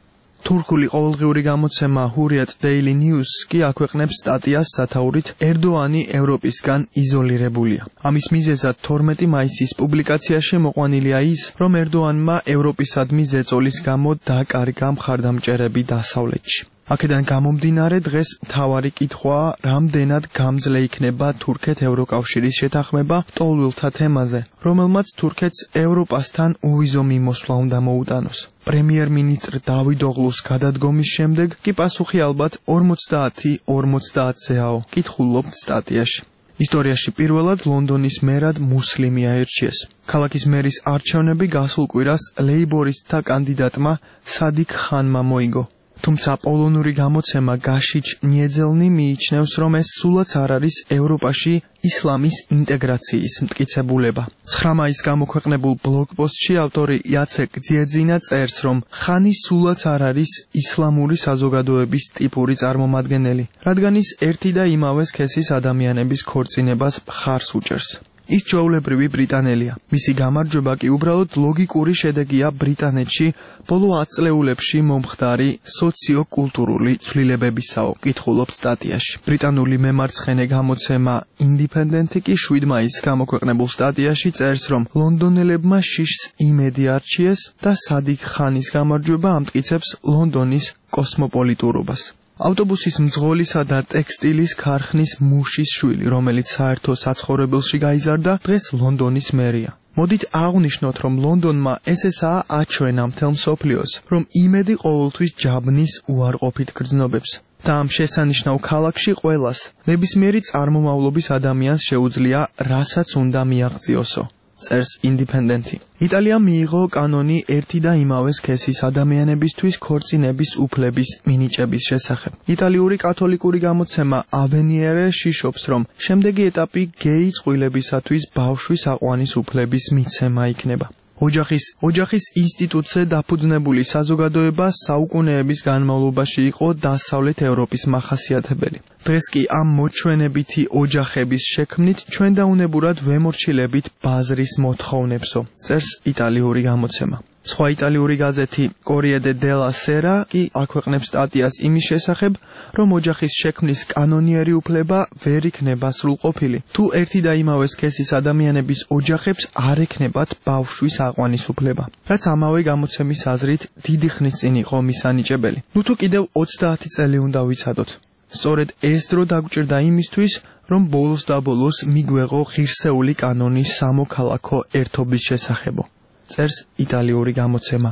თურქული ყოველდღიური გამოცემა Hurriyet Daily News კი აქვეყნებს სტატიას სათაურით ერდოანი ევროპისგან იზოლირებულია. ამის მიზეზად თორმეტი მაისის პუბლიკაციაში მოყვანილია ის, რომ ერდოანმა ევროპისადმი ზეწოლის გამო დაკარგა მხარდამჭერები დასავლეთში. აქედან გამომდინარე დღეს მთავარი კითხვაა, რამდენად გამძლე იქნება თურქეთ-ევროკავშირის შეთანხმება ტოლვილთა თემაზე, რომელმაც თურქეთს ევროპასთან უვიზო მიმოსვლა უნდა მოუტანოს. პრემიერ-მინისტრ დავიდ ოღლუს გადადგომის შემდეგ კი პასუხი ალბათ ორმოცდაათი ორმოცდაათზეაო, კითხულობთ სტატიაში. ისტორიაში პირველად ლონდონის მერად მუსლიმი აირჩიეს. ქალაქის მერის არჩევნები გასულ კვირას ლეიბორისტთა კანდიდატმა სადიქ ხანმა მოიგო. თუმცა პოლონური გამოცემა გაშიჩ ნიეძელნი მიიჩნევს, რომ ეს სულაც არ არის ევროპაში ისლამის ინტეგრაციის მტკიცებულება. ცხრა მაისს გამოქვეყნებულ ბლოგპოსტში ავტორი იაცეკ ძიეძინა წერს, რომ ხანი სულაც არ არის ისლამური საზოგადოების ტიპური წარმომადგენელი, რადგან ის ერთი და იმავე სქესის ადამიანების ქორწინებას მხარს უჭერს. ის ჩვეულებრივი ბრიტანელია. მისი გამარჯვება კი უბრალოდ ლოგიკური შედეგია ბრიტანეთში ბოლო ათ წლეულებში მომხდარი სოციო-კულტურული ცვლილებებისაო, კითხულობთ სტატიაში. ბრიტანული მემარცხენე გამოცემა Independent კი შვიდ მაისს გამოქვეყნებულ სტატიაში წერს, რომ ლონდონელებმა შიშს იმედი არჩიეს და სადიქ ხანის გამარჯვება ამტკიცებს ლონდონის კოსმოპოლიტურობას. ავტობუსის მძღოლისა და ტექსტილის ქარხნის მუშის შვილი, რომელიც საერთო საცხოვრებელში გაიზარდა, დღეს ლონდონის მერია. მოდით აღვნიშნოთ, რომ ლონდონმა ეს ესაა აჩვენა მთელ მსოფლიოს, რომ იმედი ყოველთვის ჯაბნის უარყოფით გრძნობებს. და ამ შესანიშნავ ქალაქში ყველას, ნებისმიერი წარმომავლობის ადამიანს შეუძლია რასაც უნდა მიაღწიოსო. წერს Independent-ი. იტალიამ მიიღო კანონი ერთი და იმავე სქესის ადამიანებისთვის ქორწინების უფლების მინიჭების შესახებ. იტალიური კათოლიკური გამოცემა Avvenire შიშობს, რომ შემდეგი ეტაპი გეი წყვილებისათვის ბავშვის აყვანის უფლების მიცემა იქნება. ოჯახის ოჯახის ინსტიტუტზე დაფუძნებული საზოგადოება საუკუნეების განმავლობაში იყო დასავლეთ ევროპის მახასიათებელი. დღეს კი ამ მოჩვენებითი ოჯახების შექმნით ჩვენ დაუნებურად ვემორჩილებით ბაზრის მოთხოვნებსო, წერს იტალიური გამოცემა. სხვა იტალიური გაზეთი Corriere della Sera კი აქვეყნებს სტატიას იმის შესახებ, რომ ოჯახის შექმნის კანონიერი უფლება ვერ იქნება სრულყოფილი, თუ ერთი და იმავე სქესის ადამიანების ოჯახებს არ ექნებათ ბავშვის აყვანის უფლება, რაც ამავე გამოცემის აზრით დიდი ხნის წინ იყო მისანიჭებელი. ნუ თუ კიდევ ოცდაათი წელი უნდა ვიცადოთ. სწორედ ეს დრო დაგვჭირდა იმისთვის, რომ ბოლოს და ბოლოს მიგვეღო ღირსეული კანონი სამოქალაქო ერთობის შესახებო. წერს იტალიური გამოცემა.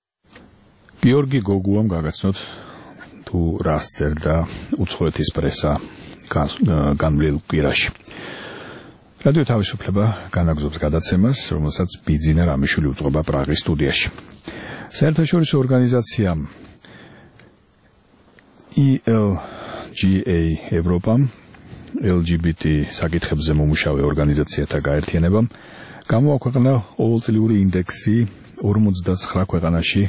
გიორგი გოგუამ გაგაცნოთ თუ რას წერდა უცხოეთის პრესა განვლილ კვირაში. რადიო თავისუფლება განაგზობს გადაცემას, რომელსაც ბიძინა რამიშვილი უძღვება პრაღის სტუდიაში. საერთაშორისო ორგანიზაცია E L G A ევროპამ, L G B T საკითხებზე მომუშავე ორგანიზაციათა გაერთიანებამ გამოაქვეყნა ყოველწლიური ინდექსი ორმოცდაცხრა ქვეყანაში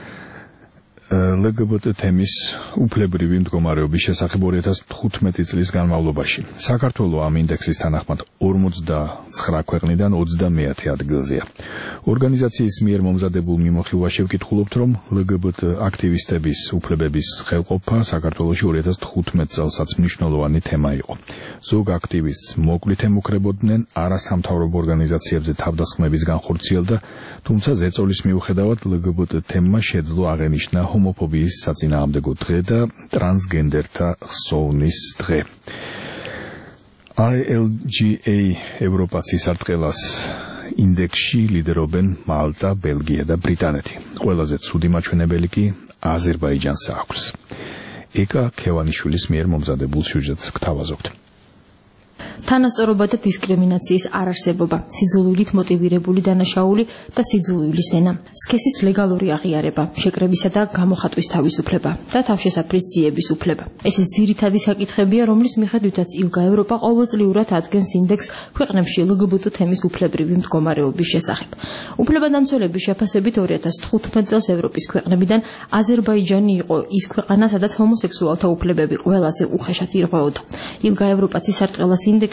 L G B T თემის უფლებრივი მდგომარეობის შესახებ ორი ათას თხუთმეტი წლის განმავლობაში. საქართველო ამ ინდექსის თანახმად ორმოცდაცხრა ქვეყნიდან ოცდამეათე ადგილზეა. ორგანიზაციის მიერ მომზადებულ მიმოხილვაში ვკითხულობთ, რომ L G B T აქტივისტების უფლებების ხელყოფა საქართველოში ორი ათას თხუთმეტ წელსაც მნიშვნელოვანი თემა იყო. ზოგ აქტივისტს მოკლით ემუქრებოდნენ, არასამთავრობო ორგანიზაციებზე თავდასხმების განხორციელდა, თუმცა ზეწოლის მიუხედავად L G B T თემმა შეძლო აღენიშნა ჰომოფობიის საწინააღმდეგო დღე და ტრანსგენდერთა ხსოვნის დღე. I L G A ევროპას ისარტყელას ინდექსში ლიდერობენ მალტა, ბელგია და ბრიტანეთი. ყველაზე ცუდი მაჩვენებელი კი აზერბაიჯანს აქვს. ეკა ქევანიშვილის მიერ მომზადებულ სიუჟეტს გთავაზობთ. თანასწორობა და დისკრიმინაციის არარსებობა, სიძულვილით მოტივირებული დანაშაული და სიძულვილის ენა, სქესის ლეგალური აღიარება, შეკრებისა და გამოხატვის თავისუფლება და თავშესაფრის ძიების უფლება. ეს ის ძირითადი საკითხებია, რომლის მიხედვითაც ილგა ევროპა ყოველწლიურად ადგენს ინდექსს ქვეყნებში L G B T თემის უფლებრივი მდგომარეობის შესახებ. უფლებადამცველების შეფასებით ორი ათას თხუთმეტ წელს ევროპის ქვეყნებიდან აზერბაიჯანი იყო ის ქვეყანა, სადაც ჰომოსექსუალთა უფლებები ყველაზე უხეშად ირღვეოდა. ილგა ევროპას ისარტყელას ინდექსში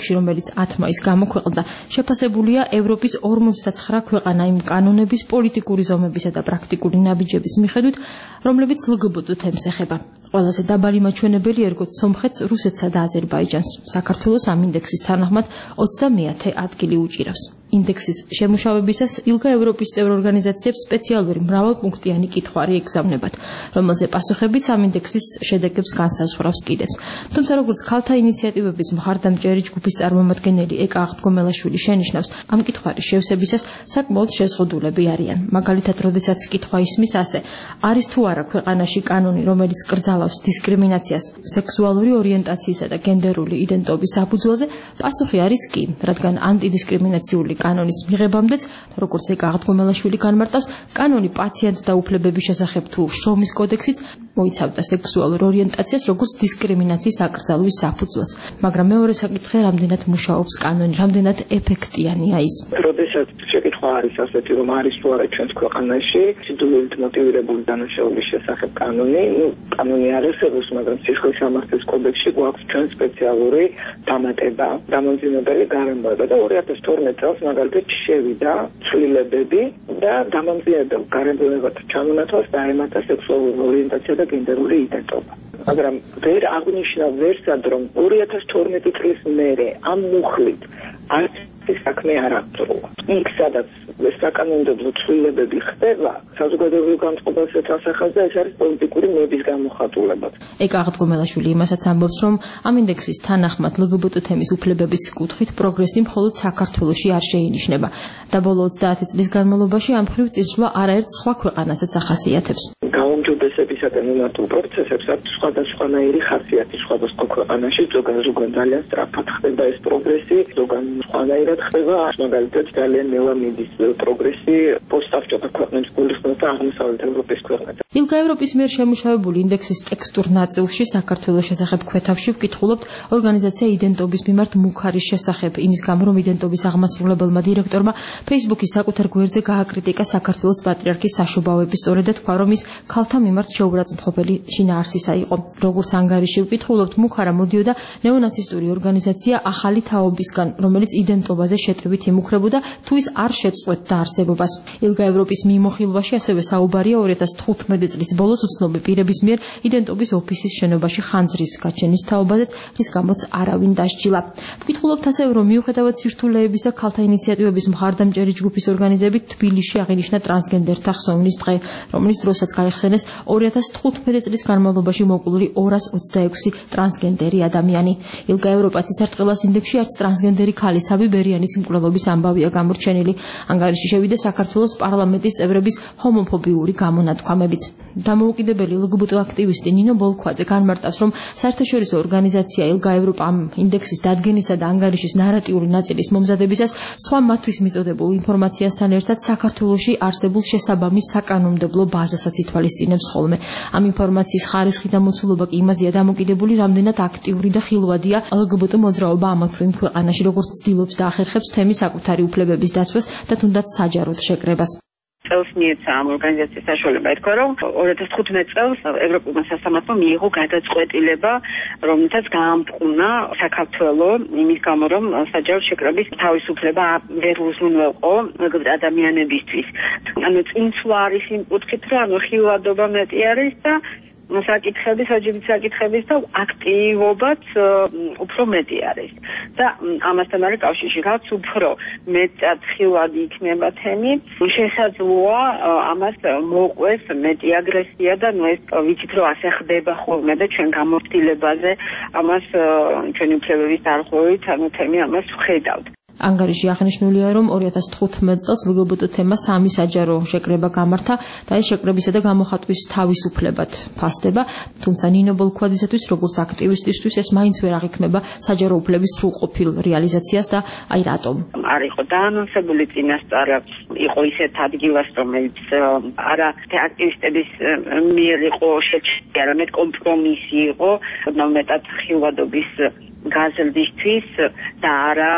დოკუმენტში, რომელიც ათი მაისს გამოქვეყნდა, შეფასებულია ევროპის ორმოცდაცხრა ქვეყანა იმ კანონების, პოლიტიკური ზომებისა და პრაქტიკული ნაბიჯების მიხედვით, რომლებიც ლგბტ თემს ეხება. ყველაზე დაბალი მაჩვენებელი ერგოთ სომხეთს, რუსეთსა და აზერბაიჯანს. საქართველოს ამ ინდექსის თანახმად ოცდამეათე ადგილი უჭირავს. ინდექსის შემუშავებისას ილგა ევროპის წევრ ორგანიზაციებს სპეციალური მრავალპუნქტიანი კითხვარი ეგზავნებათ, რომელზე პასუხებიც ამ ინდექსის შედეგებს განსაზღვრავს კიდეც. თუმცა როგორც ქალთა ინიციატივების მხარდამჭერი ჯგუფის წარმომადგენელი ეკა აღდგომელაშვილი შენიშნავს, ამ კითხვარის შევსებისას საკმაოდ შეზღუდულები არიან. მაგალითად, როდესაც კითხვა ისმის ასე, არის თუ არა ქვეყანაში კანონი, რომელიც კრძალავს დისკრიმინაციას სექსუალური ორიენტაციისა და გენდერული იდენტობის საფუძველზე, პასუხი არის კი, რადგან ანტიდისკრიმინაციული კანონის მიღებამდეც, როგორც ეკა აღდგომელაშვილი განმარტავს, კანონი პაციენტთა უფლებების შესახებ თუ შრომის კოდექსიც მოიცავდა სექსუალურ ორიენტაციას როგორც დისკრიმინაციის აკრძალვის საფუძველს. მაგრამ მეორე საკითხი, რამდენად მუშაობს კანონი, რამდენად ეფექტიანია ის. როდესაც შეკითხვა არის ასეთი, რომ არის თუ არა ჩვენს ქვეყანაში სიძულვილით მოტივირებული დანაშაულის შესახებ კანონი, ну, კანონი არ არსებობს, მაგრამ სიხლის სამართლის კოდექსში გვაქვს ჩვენ სპეციალური დამატება, დამამძიმებელი გარემოება და ორი ათას თორმეტ წელს მაგალითად შევიდა ცვლილებები და დამამძიმებელ გარემოებათა ჩამონათვალს დაემატა სექსუალური ორიენტაცია და გენდერული იდენტობა. მაგრამ ვერ აღნიშნა ვერსად, რომ ორი ათას თორმეტი წლის მერე ამ მუხლით არც საქმე არ აღწრუა. იქ სადაც საკანონმდებლო ცვლილებები ხდება, საზოგადოებრივ განწყობასაც ასახავს და ეს არის პოლიტიკური ნების გამოხატულება. ეკა აღდგომელაშვილი იმასაც ამბობს, რომ ამ ინდექსის თანახმად ლგბტ თემის უფლებების კუთხით პროგრესი მხოლოდ საქართველოში არ შეინიშნება და ბოლო ოცდაათი წლის განმავლობაში ამ მხრივ წინსვლა არაერთ სხვა ქვეყანასაც ახასიათებს. გაუმჯობესებისაკენ მიმართულ პროცესებს აქვს სხვადასხვანაირი ხასიათი სხვადასხვა ქვეყანაში, ზოგან ზოგან ძალიან სწრაფად ხდება ეს პროგრესი, ზოგან სხვანაირად ხდება, მაგალითად ძალიან ნელა მიდის პროგრესი პოსტსაბჭოთა ქვეყნებს გულისხმობს და აღმოსავლეთ ევროპის ქვეყნებს. ილგა ევროპის მიერ შემუშავებული ინდექსის ტექსტურ ნაწილში საქართველოს შესახებ ქვეთავში ვკითხულობთ ორგანიზაცია იდენტობის მიმართ მუქარის შესახებ, იმის გამო რომ იდენტობის აღმასრულებელმა დირექტორმა Facebook-ის საკუთარ გვერდზე გააკრიტიკა საქართველოს პატრიარქის საშობაოების, სწორედ და თქვა, რომ ის ქალთა მიმართ შეურაცხმყოფელი შინაარსისა იყო. როგორც ანგარიში ვკითხულობთ, მუხარა მოდიოდა ნეონაცისტური ორგანიზაცია ახალი თაობისგან, რომელიც იდენტობაზე შეტევით იმუქრებოდა, თუ ის არ შეწყვეტდა არსებობას. ილგა ევროპის მიმოხილვაში ასევე საუბარია ორი ათას თხუთმეტი წლის ბოლოს უცნობი პირების მიერ იდენტობის ოფისის შენობაში ხანძრის გაჩენის თაობაზეც, რის გამოც არავინ დასჯილა. ვკითხულობთ ასევე, რომ მიუხედავად სირთულეებისა, ქალთა ინიციატივების მხარდამჭერი ჯგუფის ორგანიზებით თბილისში აღინიშნა ტრანსგენდერთა ხსოვნის დღე, რომლის დროსაც გაიხსენეს ორი ათას თხუთმეტი წლის განმავლობაში მოკლული ორას ოცდაექვსი ტრანსგენდერი ადამიანი. ილგა ევროპა ცისარტყელას ინდექსში არც ტრანსგენდერი ქალი საბი ბერიანის მკვლელობის ამბავია გამორჩენილი. ანგარიში შევიდა საქართველოს პარლამენტის წევრების ჰომოფობიური გამონათქვამებიც. დამოუკიდებელი ლგბტ აქტივისტი ნინო ბოლქვაძე განმარტავს, რომ საერთაშორისო ორგანიზაცია ილგა ევროპა ამ ინდექსის დადგენისა და ანგარიშის ნარატიული ნაწილის მომზადებისას სხვა მათთვის მიწოდებულ ინფორმაციასთან ერთად საქართველოში არსებულ შესაბამის საკანონმდებლო ბაზასაც ითვალისწინებს ხოლმე. ამ ინფორმაციის ხარისხი და მოცულობა კი იმაზეა დამოკიდებული, რამდენად აქტიური და ხილვადია ლგბტ მოძრაობა ამა თუ იმ ქვეყანაში, როგორც ცდილობს და ახერხებს თემის საკუთარი უფლებების დაცვას და თუნდაც საჯაროდ შეკრებას. წელს მიეცა ამ ორგანიზაციის საშუალება ეთქვა, რომ ორი ათას თხუთმეტი წელს ევროპულმა სასამართლომ მიიღო გადაწყვეტილება, რომელთაც გაამტყუნა საქართველო იმის გამო, რომ საჯარო შეკრების თავისუფლება ვერ უზრუნველყო ლგბტ ადამიანებისთვის. ანუ წინსვლა არის იმ კუთხით, რომ ანუ ხილვადობა მეტი არის და საკითხების, საჯიბის საკითხების და აქტივობაც უფრო მეტი არის. და ამასთან არის კავშირში, რაც უფრო მეტად ხილვადი იქნება თემი, შესაძლოა ამას მოყვეს მეტი აგრესია და ნუ ეს ვიცით, რომ ასე ხდება ხოლმე და ჩვენ გამოცდილებაზე ამას ჩვენი უფლებების დარღვევით, ანუ თემი ამას ვხედავთ. ანგარიში აღნიშნულია, რომ ორი ათას თხუთმეტი წელს ლგბტ თემა სამი საჯარო შეკრება გამართა და ეს შეკრებისა და გამოხატვის თავისუფლებად ფასდება, თუმცა ნინო ბოლქვაძისათვის, როგორც აქტივისტისთვის, ეს მაინც ვერ აღიქმება საჯარო უფლების სრულყოფილ რეალიზაციას და აი რატომ. არ იყო დაანონსებული წინასწარ, იყო ისეთ ადგილას, რომელიც არა აქტივისტების მიერ იყო შეჭრილი, არამედ კომპრომისი იყო, მეტად ხილვადობის გაზრდისთვის და არა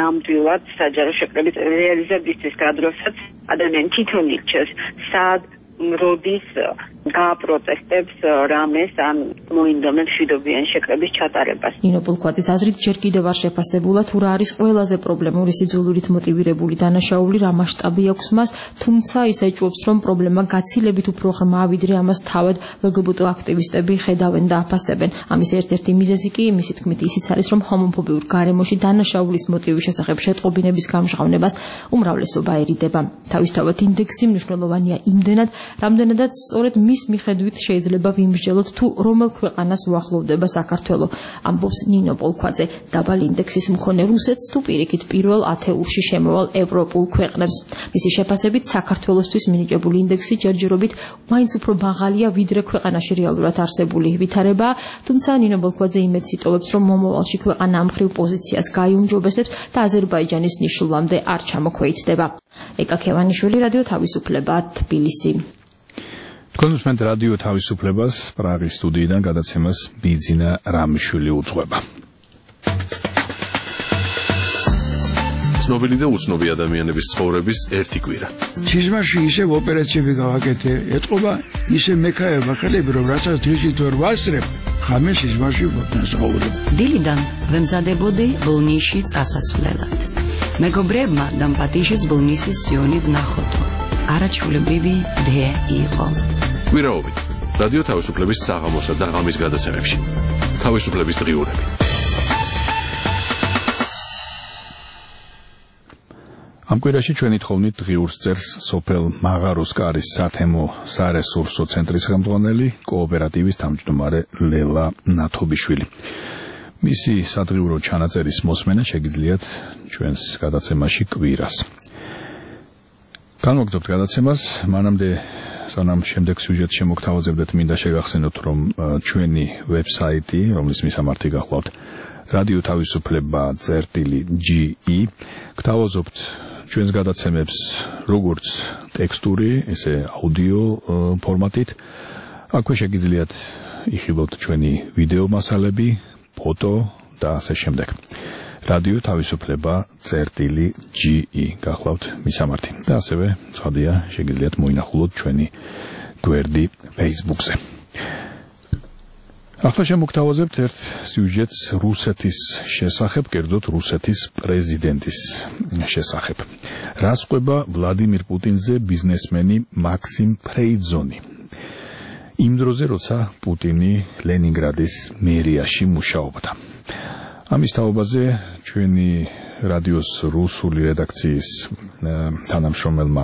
ნამდვილად საჯარო შეკრების რეალიზებისთვის, გადროსაც ადამიანი თვითონ ირჩევს, სად როდის გააპროტესტებს რამეს ან მოინდომებს მშვიდობიანი შეკრების ჩატარებას. ნინო პულკვაძის აზრით ჯერ კიდევ არ შეფასებულა თუ რა არის ყველაზე პრობლემური სიძულვილით მოტივირებული დანაშაული, რა მასშტაბი აქვს მას, თუმცა ის ეჭვობს, რომ პრობლემა გაცილებით უფრო ღრმა, ვიდრე ამას თავად ლგბტ აქტივისტები ხედავენ და აფასებენ. ამის ერთ-ერთი მიზეზი კი მისი თქმით ისიც არის, რომ ჰომოფობიურ გარემოში დანაშაულის მოტივის შესახებ შეტყობინების გამჟღავნებას უმრავლესობა ერიდება. თავისთავად ინდექსი მნიშვნელოვანია იმდენად, რამდენადაც სწორედ მის მიხედვით შეიძლება ვიმსჯელოთ თუ რომელ ქვეყანას უახლოვდება საქართველო, ამბობს ნინო პოლქვაძე. დაბალ ინდექსის მქონე რუსეთს თუ პირიქით პირველ ათეულში შემოვალ ევროპულ ქვეყნებს. მისი შეფასებით საქართველოსთვის მინიჭებული ინდექსი ჯერჯერობით მაინც უფრო მაღალია ვიდრე ქვეყანაში რეალურად არსებული ვითარება, თუმცა ნინო პოლქვაძე იმედს იტოვებს, რომ მომავალში ქვეყანა ამ მხრივ პოზიციას გაიუმჯობესებს და აზერბაიჯანის ნიშნულამდე არ ჩამოქვეითდება. ეკა ქევანიშვილი, რადიო თავისუფლება, თბილისი. თქვენ უსმენთ რადიო თავისუფლებას, პრაღის სტუდიიდან გადაცემას ბიძინა რამიშვილი უძღვება. ცნობილი და უცნობი ადამიანების ცხოვრების ერთი კვირა. სიზმარში ისევ ოპერაციები გავაკეთე, ეთყობა ისე მექაება ხელები, რომ რასაც დღისით ვერ ვასწრებ, ხამე სიზმარში ვფასაუბრებ. დილიდან ვემზადებოდი ბოლნისში წასასვლელად. მეგობრებმა დამპატიჟეს ბოლნისის სიონი ვნახოთო. არაჩვეულებრივი დე იყო. კვირაობით რადიო თავისუფლების საღამოსა და ღამის გადაცემებში. თავისუფლების დღიურები. ამ კვირაში ჩვენი თხოვნით დღიურს წერს სოფელ მაღაროსკარის სათემო სარესურსო ცენტრის ხელმძღვანელი, კოოპერატივის თავმჯდომარე ლელა ნათობიშვილი. მისი სადღიურო ჩანაწერის მოსმენა შეგიძლიათ ჩვენს გადაცემაში კვირას. განვაგრძობთ გადაცემას, მანამდე სანამ შემდეგ სიუჟეტს შემოგთავაზებდეთ, მინდა შეგახსენოთ, რომ ჩვენი ვებსაიტი, რომლის მისამართი გახლავთ რადიო თავისუფლება წერტილი ჯი ი, გთავაზობთ ჩვენს გადაცემებს როგორც ტექსტური, ისე აუდიო ფორმატით. აქვე შეგიძლიათ იხილოთ ჩვენი ვიდეო მასალები, ფოტო და ასე შემდეგ. რადიო თავისუფლება წერტილი ჯი ი გახლავთ მისამართი და ასევე ცხადია შეგიძლიათ მოინახულოთ ჩვენი გვერდი Facebook-ზე. ახლა შემოგთავაზებთ ერთ სიუჟეტს რუსეთის შესახებ, კერძოდ რუსეთის პრეზიდენტის შესახებ. რას ყვება ვლადიმირ პუტინზე ბიზნესმენი მაქსიმ ფრეიძონი? იმ დროზე, როცა პუტინი ლენინგრადის მერიაში მუშაობდა. ამის თაობაზე ჩვენი რადიოს რუსული რედაქციის თანამშრომელმა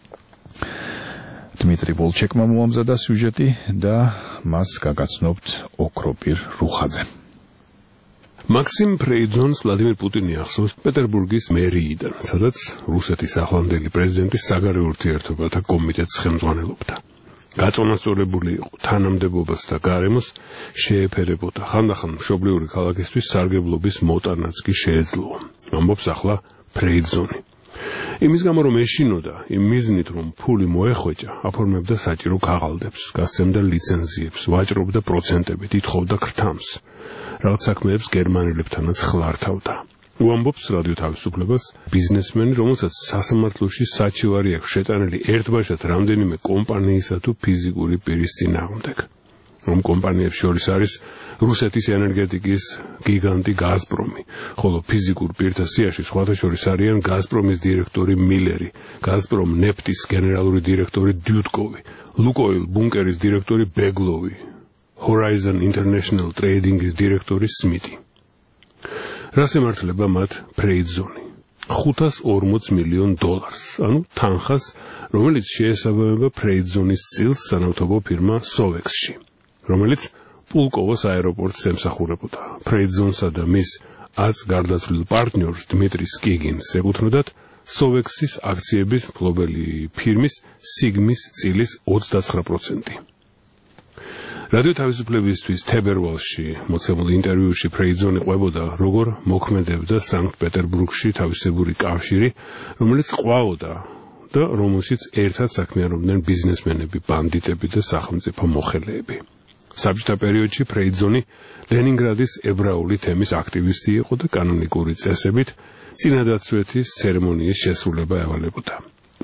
დმიტრი ვოლჩეკმა მოამზადა სიუჟეტი და მას გაგაცნობთ ოქროპირ რუხაძე. მაქსიმ ფრეიძონს ვლადიმირ პუტინი ახსოვს პეტერბურგის მერიიდან, სადაც რუსეთის ახლანდელი პრეზიდენტის საგარეო ურთიერთობათა კომიტეტს ხელმძღვანელობდა. გაწონასწორებული იყო თანამდებობას და გარემოს შეეფერებოდა. ხანდახან მშობლიური ქალაქისთვის სარგებლობის მოტანაც კი შეეძლო. ამბობს ახლა ფრეიძონი. იმის გამო რომ ეშინოდა, იმ მიზნით რომ ფული მოეხვეჭა, აფორმებდა საჭირო ქაღალდებს, გასცემდა ლიცენზიებს, ვაჭრობდა პროცენტებით, ითხოვდა ქრთამს. რაღაც საქმეებს გერმანელებთანაც ხლართავდა. უამბობს რადიო თავისუფლებას ბიზნესმენი, რომელსაც სასამართლოში საჩივარი აქვს შეტანილი ერთბაშად რამდენიმე კომპანიისა თუ ფიზიკური პირის წინააღმდეგ. რომ კომპანიებს შორის არის რუსეთის ენერგეტიკის გიგანტი გაზპრომი, ხოლო ფიზიკურ პირთა სიაში სხვათა შორის არიან გაზპრომის დირექტორი მილერი, გაზპრომ ნეფტის გენერალური დირექტორი დიუტკოვი, ლუკოილ ბუნკერის დირექტორი ბეგლოვი, Horizon International Trading-ის დირექტორი სმიტი. რას ემართლება მათ ფრეიძონი? ხუთას ორმოც მილიონ დოლარს, ანუ თანხას, რომელიც შეესაბამება ფრეიძონის წილს სანავთობო ფირმა სოვექსში, რომელიც პულკოვოს აეროპორტს ემსახურებოდა. ფრეიძონსა და მის ათს გარდაცვლილ პარტნიორს დმიტრი სკიგინს ეკუთვნოდათ სოვექსის აქციების მფლობელი ფირმის სიგმის წილის ოცდაცხრა პროცენტი. რადიო თავისუფლებისთვის თებერვალში მოცემულ ინტერვიუში ფრეიძონი ყვებოდა, როგორ მოქმედებდა სანქტ-პეტერბურგში თავისებური კავშირი, რომელიც ყვაოდა და რომელშიც ერთად საქმიანობდნენ ბიზნესმენები, ბანდიტები და სახელმწიფო მოხელეები. საბჭოთა პერიოდში ფრეიძონი ლენინგრადის ებრაული თემის აქტივისტი იყო და კანონიკური წესებით წინადაცვეთის ცერემონიის შესრულება ევალებოდა.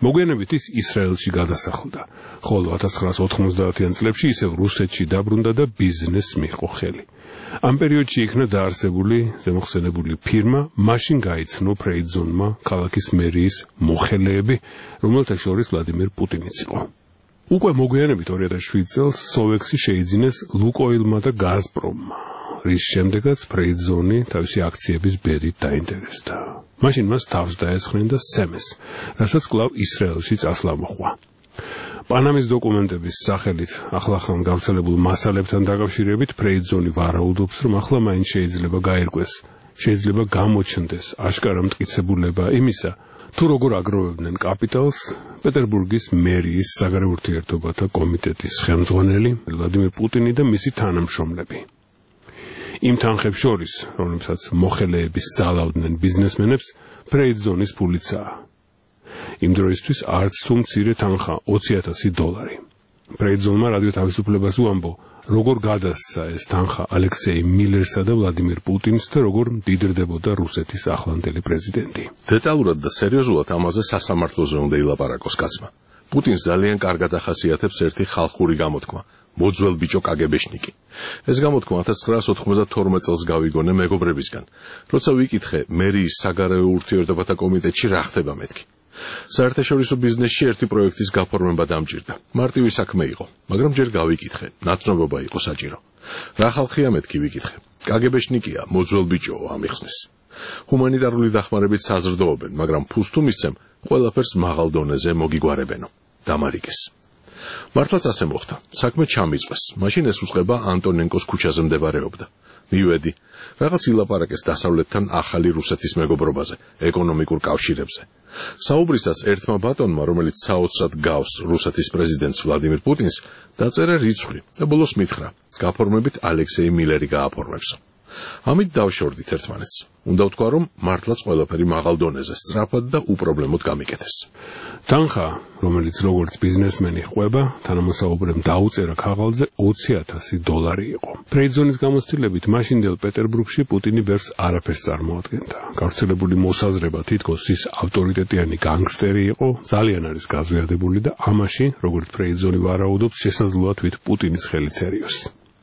მოგვიანებით ის ისრაელში გადასახლდა, ხოლო ათას ცხრაას ოთხმოცდაათიან წლებში ისევ რუსეთში დაბრუნდა და ბიზნესს მიჰყო ხელი. ამ პერიოდში იქნა დაარსებული ზემოხსენებული ფირმა, მაშინ გაიცნო ფრეიძონმა ქალაქის მერიის მოხელეები, რომელთა შორის ვლადიმერ პუტინიც იყო. უკვე მოგვიანებით ორი ათას შვიდ წელს სოვექსი შეიძინეს ლუკოილმა და გაზპრომმა, რის შემდეგაც ფრეიძონი თავისი აქციების ბედით დაინტერესდა. მაშინ მას თავს დაესხნენ და სცემეს, რასაც კვლავ ისრაელში წასვლა მოჰყვა. პანამის დოკუმენტების სახელით ახლახან გავრცელებულ მასალებთან დაკავშირებით ფრეიძონი ვარაუდობს, რომ ახლა მაინც შეიძლება გაირკვეს, შეიძლება გამოჩნდეს აშკარა მტკიცებულება იმისა, თუ როგორ აგროვებდნენ კაპიტალს პეტერბურგის მერიის საგარეო ურთიერთობათა კომიტეტის ხელმძღვანელი ვლადიმერ პუტინი და მისი თანამშრომლები. იმ თანხებს შორის, რომლებსაც მოხელეების ძალავდნენ ბიზნესმენებს, ფრეიძონის ფულიცაა. იმ დროისთვის არც თუ მცირე თანხა ოცი ათასი დოლარი. ფრეიძონმა რადიო თავისუფლებას უამბო, როგორ გადასცა ეს თანხა ალექსეი მილერსა და ვლადიმერ პუტინს და როგორ მდიდრდებოდა რუსეთის ახლანდელი პრეზიდენტი. დეტალურად და სერიოზულად ამაზე სასამართლოზე უნდა ილაპარაკოს კაცმა. პუტინს ძალიან კარგად ახასიათებს ერთი ხალხური გამოთქმა. მოძველ ბიჭო კაგებეშნიკი. ეს გამოთქმა ათას ცხრაას ოთხმოცდათორმეტ წელს გავიგონე მეგობრებისგან, როცა ვიკითხე მერიის საგარეო ურთიერთობათა კომიტეტში რა ხდება მეთქი. საერთაშორისო ბიზნესში ერთი პროექტის გაფორმება დამჭირდა. მარტივი საქმე იყო, მაგრამ ჯერ გავიკითხე, ნაცნობობა იყო საჭირო. რა ხალხია მეთქი ვიკითხე. კაგებეშნიკია, მოძველ ბიჭოო ამიხსნეს. ჰუმანიტარული დახმარებით საზრდოობენ, მაგრამ ფულს თუ მისცემ, ყველაფერს მაღალ დონეზე მოგიგვარებენო. დამარიგეს. მართლაც ასე მოხდა. საქმე ჩამიწვეს. მაშინ ეს უწყება ანტონენკოს ქუჩაზე მდებარეობდა. მივედი. რაღაც ილაპარაკეს დასავლეთთან ახალი რუსეთის მეგობრობაზე, ეკონომიკურ კავშირებზე. საუბრისას ერთმა ბატონმა, რომელიც საოცრად გავს რუსეთის პრეზიდენტს ვლადიმერ პუტინს, დაწერა რიცხვი და ბოლოს მითხრა, გაფორმებით ალექსეი მილერი გააფორმებსო. ამით დავშორდით ერთმანეთს. უნდა ვთქვა, რომ მართლაც ყველაფერი მაღალ დონეზე, სწრაფად და უპრობლემოდ გამიკეთეს. თანხა, რომელიც როგორც ბიზნესმენი ყვება, თანამოსაუბრემ დაუწერა ქაღალდზე ოცი ათასი დოლარი იყო. ფრეიძონის გამოცდილებით მაშინდელ პეტერბურგში პუტინი ბერს არაფერს წარმოადგენდა. გავრცელებული მოსაზრება თითქოს ის ავტორიტეტიანი განგსტერი იყო, ძალიან არის გაზვიადებული და ამაში, როგორც ფრეიძონი ვარაუდობს, შესაძლოა თვით პუტინის ხელიცერიოს.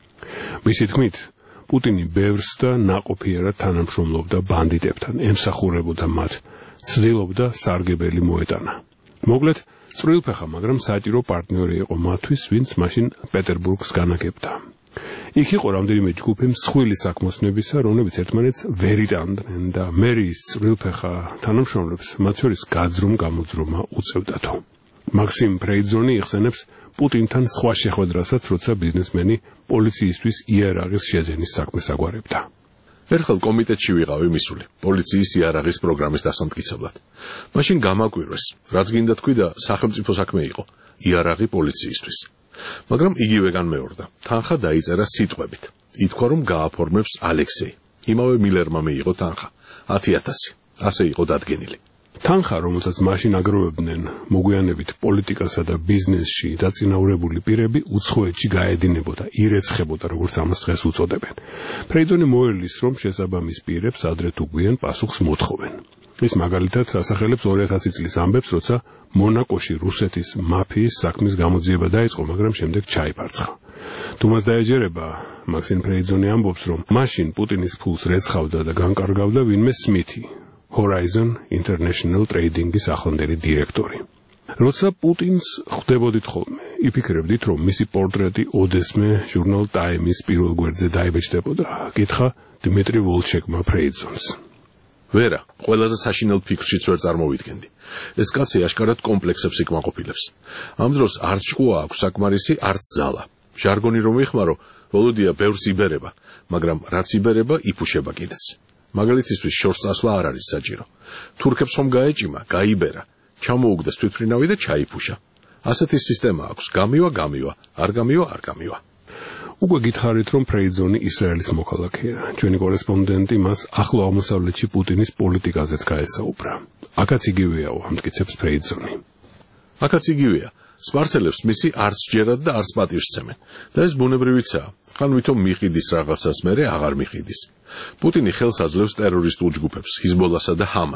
მისი თქმით, პუტინი ბევრს და ნაყოფიერად თანამშრომლობდა ბანდიტებთან, ემსახურებოდა მათ, ცდილობდა სარგებელი მოეტანა. მოკლედ, წვრილფეხა, მაგრამ საჭირო პარტნიორი იყო მათთვის, ვინც მაშინ პეტერბურგს განაგებდა. იქ იყო რამდენიმე ჯგუფი მსხვილი საქმოსნებისა, რომლებიც ერთმანეთს ვერ იტანდნენ და მერიის წვრილფეხა თანამშრომლებს მათ შორის გაძრომ გამოძრომა უწევდათო. მაქსიმ ფრეიძონი იხსენებს პუტინთან სხვა შეხვედრასაც, როცა ბიზნესმენი პოლიციისთვის იერაღის შეძენის საქმეს აგვარებდა. ერთხელ კომიტეტში ვიყავი მისული, პოლიციის იერაღის პროგრამის დასამტკიცებლად. მაშინ გამაკვირვეს, რაც გინდა თქვი და სახელმწიფო საქმე იყო, იერაღი პოლიციისთვის. მაგრამ იგივე განმეორდა. თანხა დაიწერა სიტყვებით. ითქვა, რომ გააფორმებს ალექსეი. იმავე მილერმა მიიღო თანხა, ათი ათასი. ასე იყო დადგენილი. თანხა, რომელსაც მაშინ აგროვებდნენ მოგვიანებით პოლიტიკასა და ბიზნესში დაწინაურებული პირები, უცხოეთში გაედინებოდა, ირეცხებოდა, როგორც ამას დღეს უწოდებენ. ფრეიძონი მოერლის, რომ შესაბამის პირებს ადრე თუ გვიან პასუხს მოთხოვენ. ის მაგალითად ასახელებს ორი ათასი წლის ამბებს, როცა მონაკოში რუსეთის მაფიის საქმის გამოძიება დაიწყო, მაგრამ შემდეგ ჩაიფარცხა. თუმას დაეჯერება, მაქსიმ ფრეიძონი ამბობს, რომ მაშინ პუტინის ფულს რეცხავდა და განკარგავდა ვინმე სმითი, Horizon International Trading-ის ახლანდელი დირექტორი. როცა პუტინს ხვდებოდით ხოლმე, იფიქრებდით, რომ მისი პორტრეტი ოდესმე ჟურნალ Time-ის პირველ გვერდზე დაიბეჭდებოდა, კითხა დიმიტრი ვოლჩეკმა ფრეიძონს. ვერა, ყველაზე საშინელ ფიქრშიც ვერ წარმოვიდგენდი. ეს კაცი აშკარად კომპლექსებს იკმაყოფილებს. ამ დროს არც ჭკუა აქვს საკმარისი, არც ძალა. ჟარგონი რომ იხმარო, ვოლოდია ბევრს იბერება, მაგრამ რაც იბერება, იფუშება კიდეც. მაგალითისთვის შორს წასვლა არ არის საჭირო. თურქებს ხომ გაეჭიმა, გაიბერა, ჩამოუგდეს თვითმფრინავი და ჩაიფუშა. ასეთი სისტემა აქვს, გამივა, გამივა, არ გამივა, არ გამივა. უკვე გითხარით, რომ ფრეიძონი ისრაელის მოქალაქეა. ჩვენი კორესპონდენტი მას ახლო აღმოსავლეთში პუტინის პოლიტიკაზეც გაესაუბრა. აქაც იგივეაო, ამტკიცებს ფრეიძონი. აქაც იგივეა. სპარსელებს მისი არც ჯერად და არც პატივს სცემენ. და ეს ბუნებრივიცაა. ხან ვითომ მიყიდის რაღაცას, მერე აღარ მიყიდის. პუტინი ხელს აძლევს ტერორისტულ ჯგუფებს, ჰიზბოლასა და ჰამასს.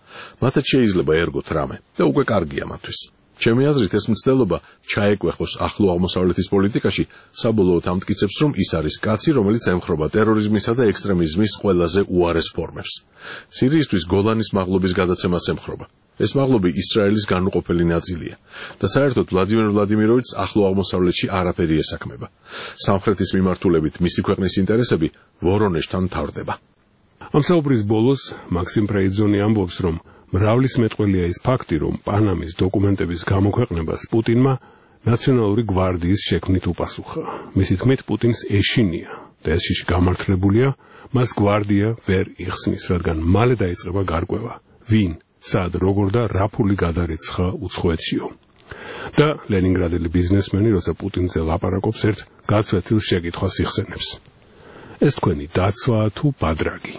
მათაც შეიძლება ერგოთ რამე და უკვე კარგია მათთვის. ჩემი აზრით ეს მცდელობა ჩაეკვეხოს ახლო აღმოსავლეთის პოლიტიკაში საბოლოოდ ამტკიცებს, რომ ის არის კაცი, რომელიც ემხრობა ტერორიზმისა და ექსტრემიზმის ყველაზე უარეს ფორმებს. სირიისთვის გოლანის მაღლობის გადაცემას ემხრობა. ეს მაღლობი ისრაელის განუყოფელი ნაწილია და საერთოდ ვლადიმერ ვლადიმიროვიჩს ახლო აღმოსავლეთში არაფერი ესაქმება. სამხრეთის მიმართულებით მისი ქვეყნის ინტერესები ვორონეჟთან მთავრდება. ამ საუბრის ბოლოს მაქსიმ პრეიძონი ამბობს, რომ მრავლის მეტყველია ის ფაქტი, რომ პანამის დოკუმენტების გამოქვეყნებას პუტინმა ნაციონალური გვარდიის შექმნით უპასუხა. მისი თქმით, პუტინს ეშინია და ეს შიში გამართლებულია, მას გვარდია ვერ იხსნის, რადგან მალე დაიწყება გარკვევა. ვინ, სად, როგორ და რა ფული გადარეცხა უცხოეთშიო. და ლენინგრადელი ბიზნესმენი, როცა პუტინზე ლაპარაკობს, ერთ გაცვეთილ შეკითხვას იხსენებს. ეს თქვენი დაცვა თუ ბადრაგი?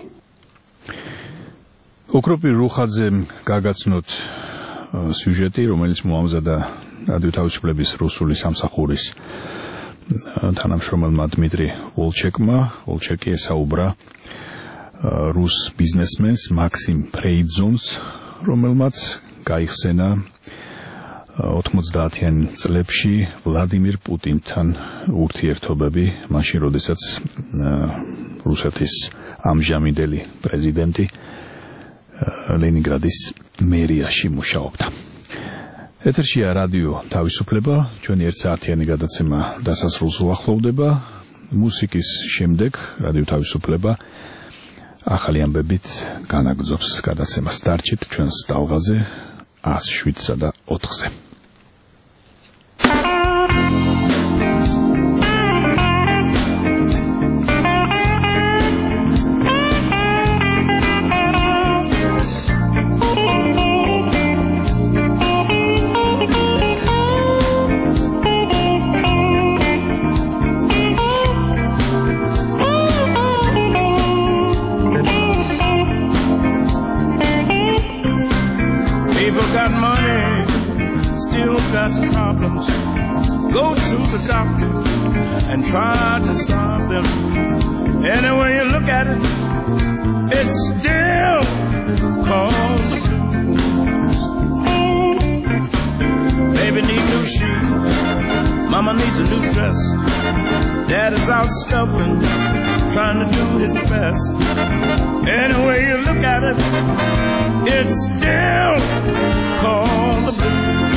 ოქროპირ რუხაძემ გაგაცნოთ სიუჟეტი, რომელიც მოამზადა რადიო თავისუფლების რუსული სამსახურის თანამშრომელმა დმიტრი ვოლჩეკმა. ვოლჩეკი ესაუბრა რუს ბიზნესმენს მაქსიმ პრეიძონს, რომელმაც გაიხსენა ოთხმოცდაათიან წლებში ვლადიმირ პუტინთან ურთიერთობები, მაშინ როდესაც რუსეთის ამჟამინდელი პრეზიდენტი ლენინგრადის მერიაში მუშაობდა. ეთერშია რადიო თავისუფლება, ჩვენი ერთსაათიანი გადაცემა დასასრულს უახლოვდება. მუსიკის შემდეგ რადიო თავისუფლება ახალი ამბებით განაგრძობს გადაცემას. დარჩით ჩვენს ტალღაზე ას შვიდსა და ოთხზე. Try to solve them. Any way you look at it, it's still called the blues. Baby need new shoes, mama needs a new dress. Dad is out scuffling, trying to do his best. Any way you look at it, it's still called the blues.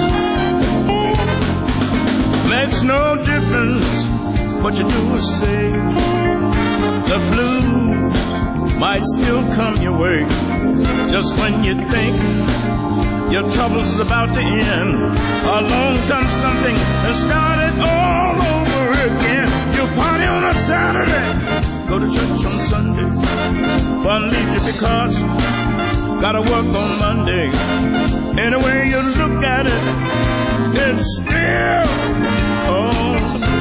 Makes no difference what you do or say, the blues might still come your way. Just when you think your trouble's about to end, along comes something and start it all over again. You party on a Saturday, go to church on Sunday, fun leaves you because gotta work on Monday. Any way you look at it, it's still all the blues.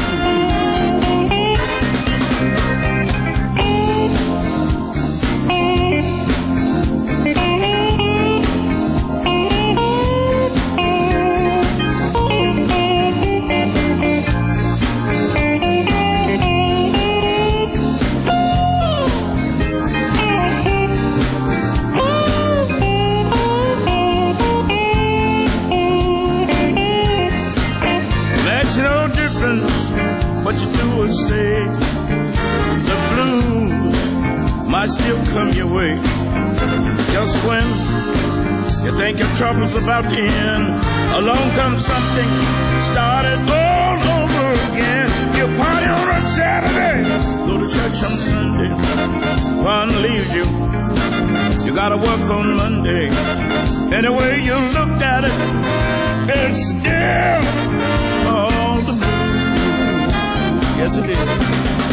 What you do or say, the blues might still come your way. Just when you think your trouble's about to end, along comes something, start it all over again. You party on a Saturday, go to church on Sunday, fun leaves you, you gotta work on Monday. Any way you look at it, it's still all the blues. Yes, it is.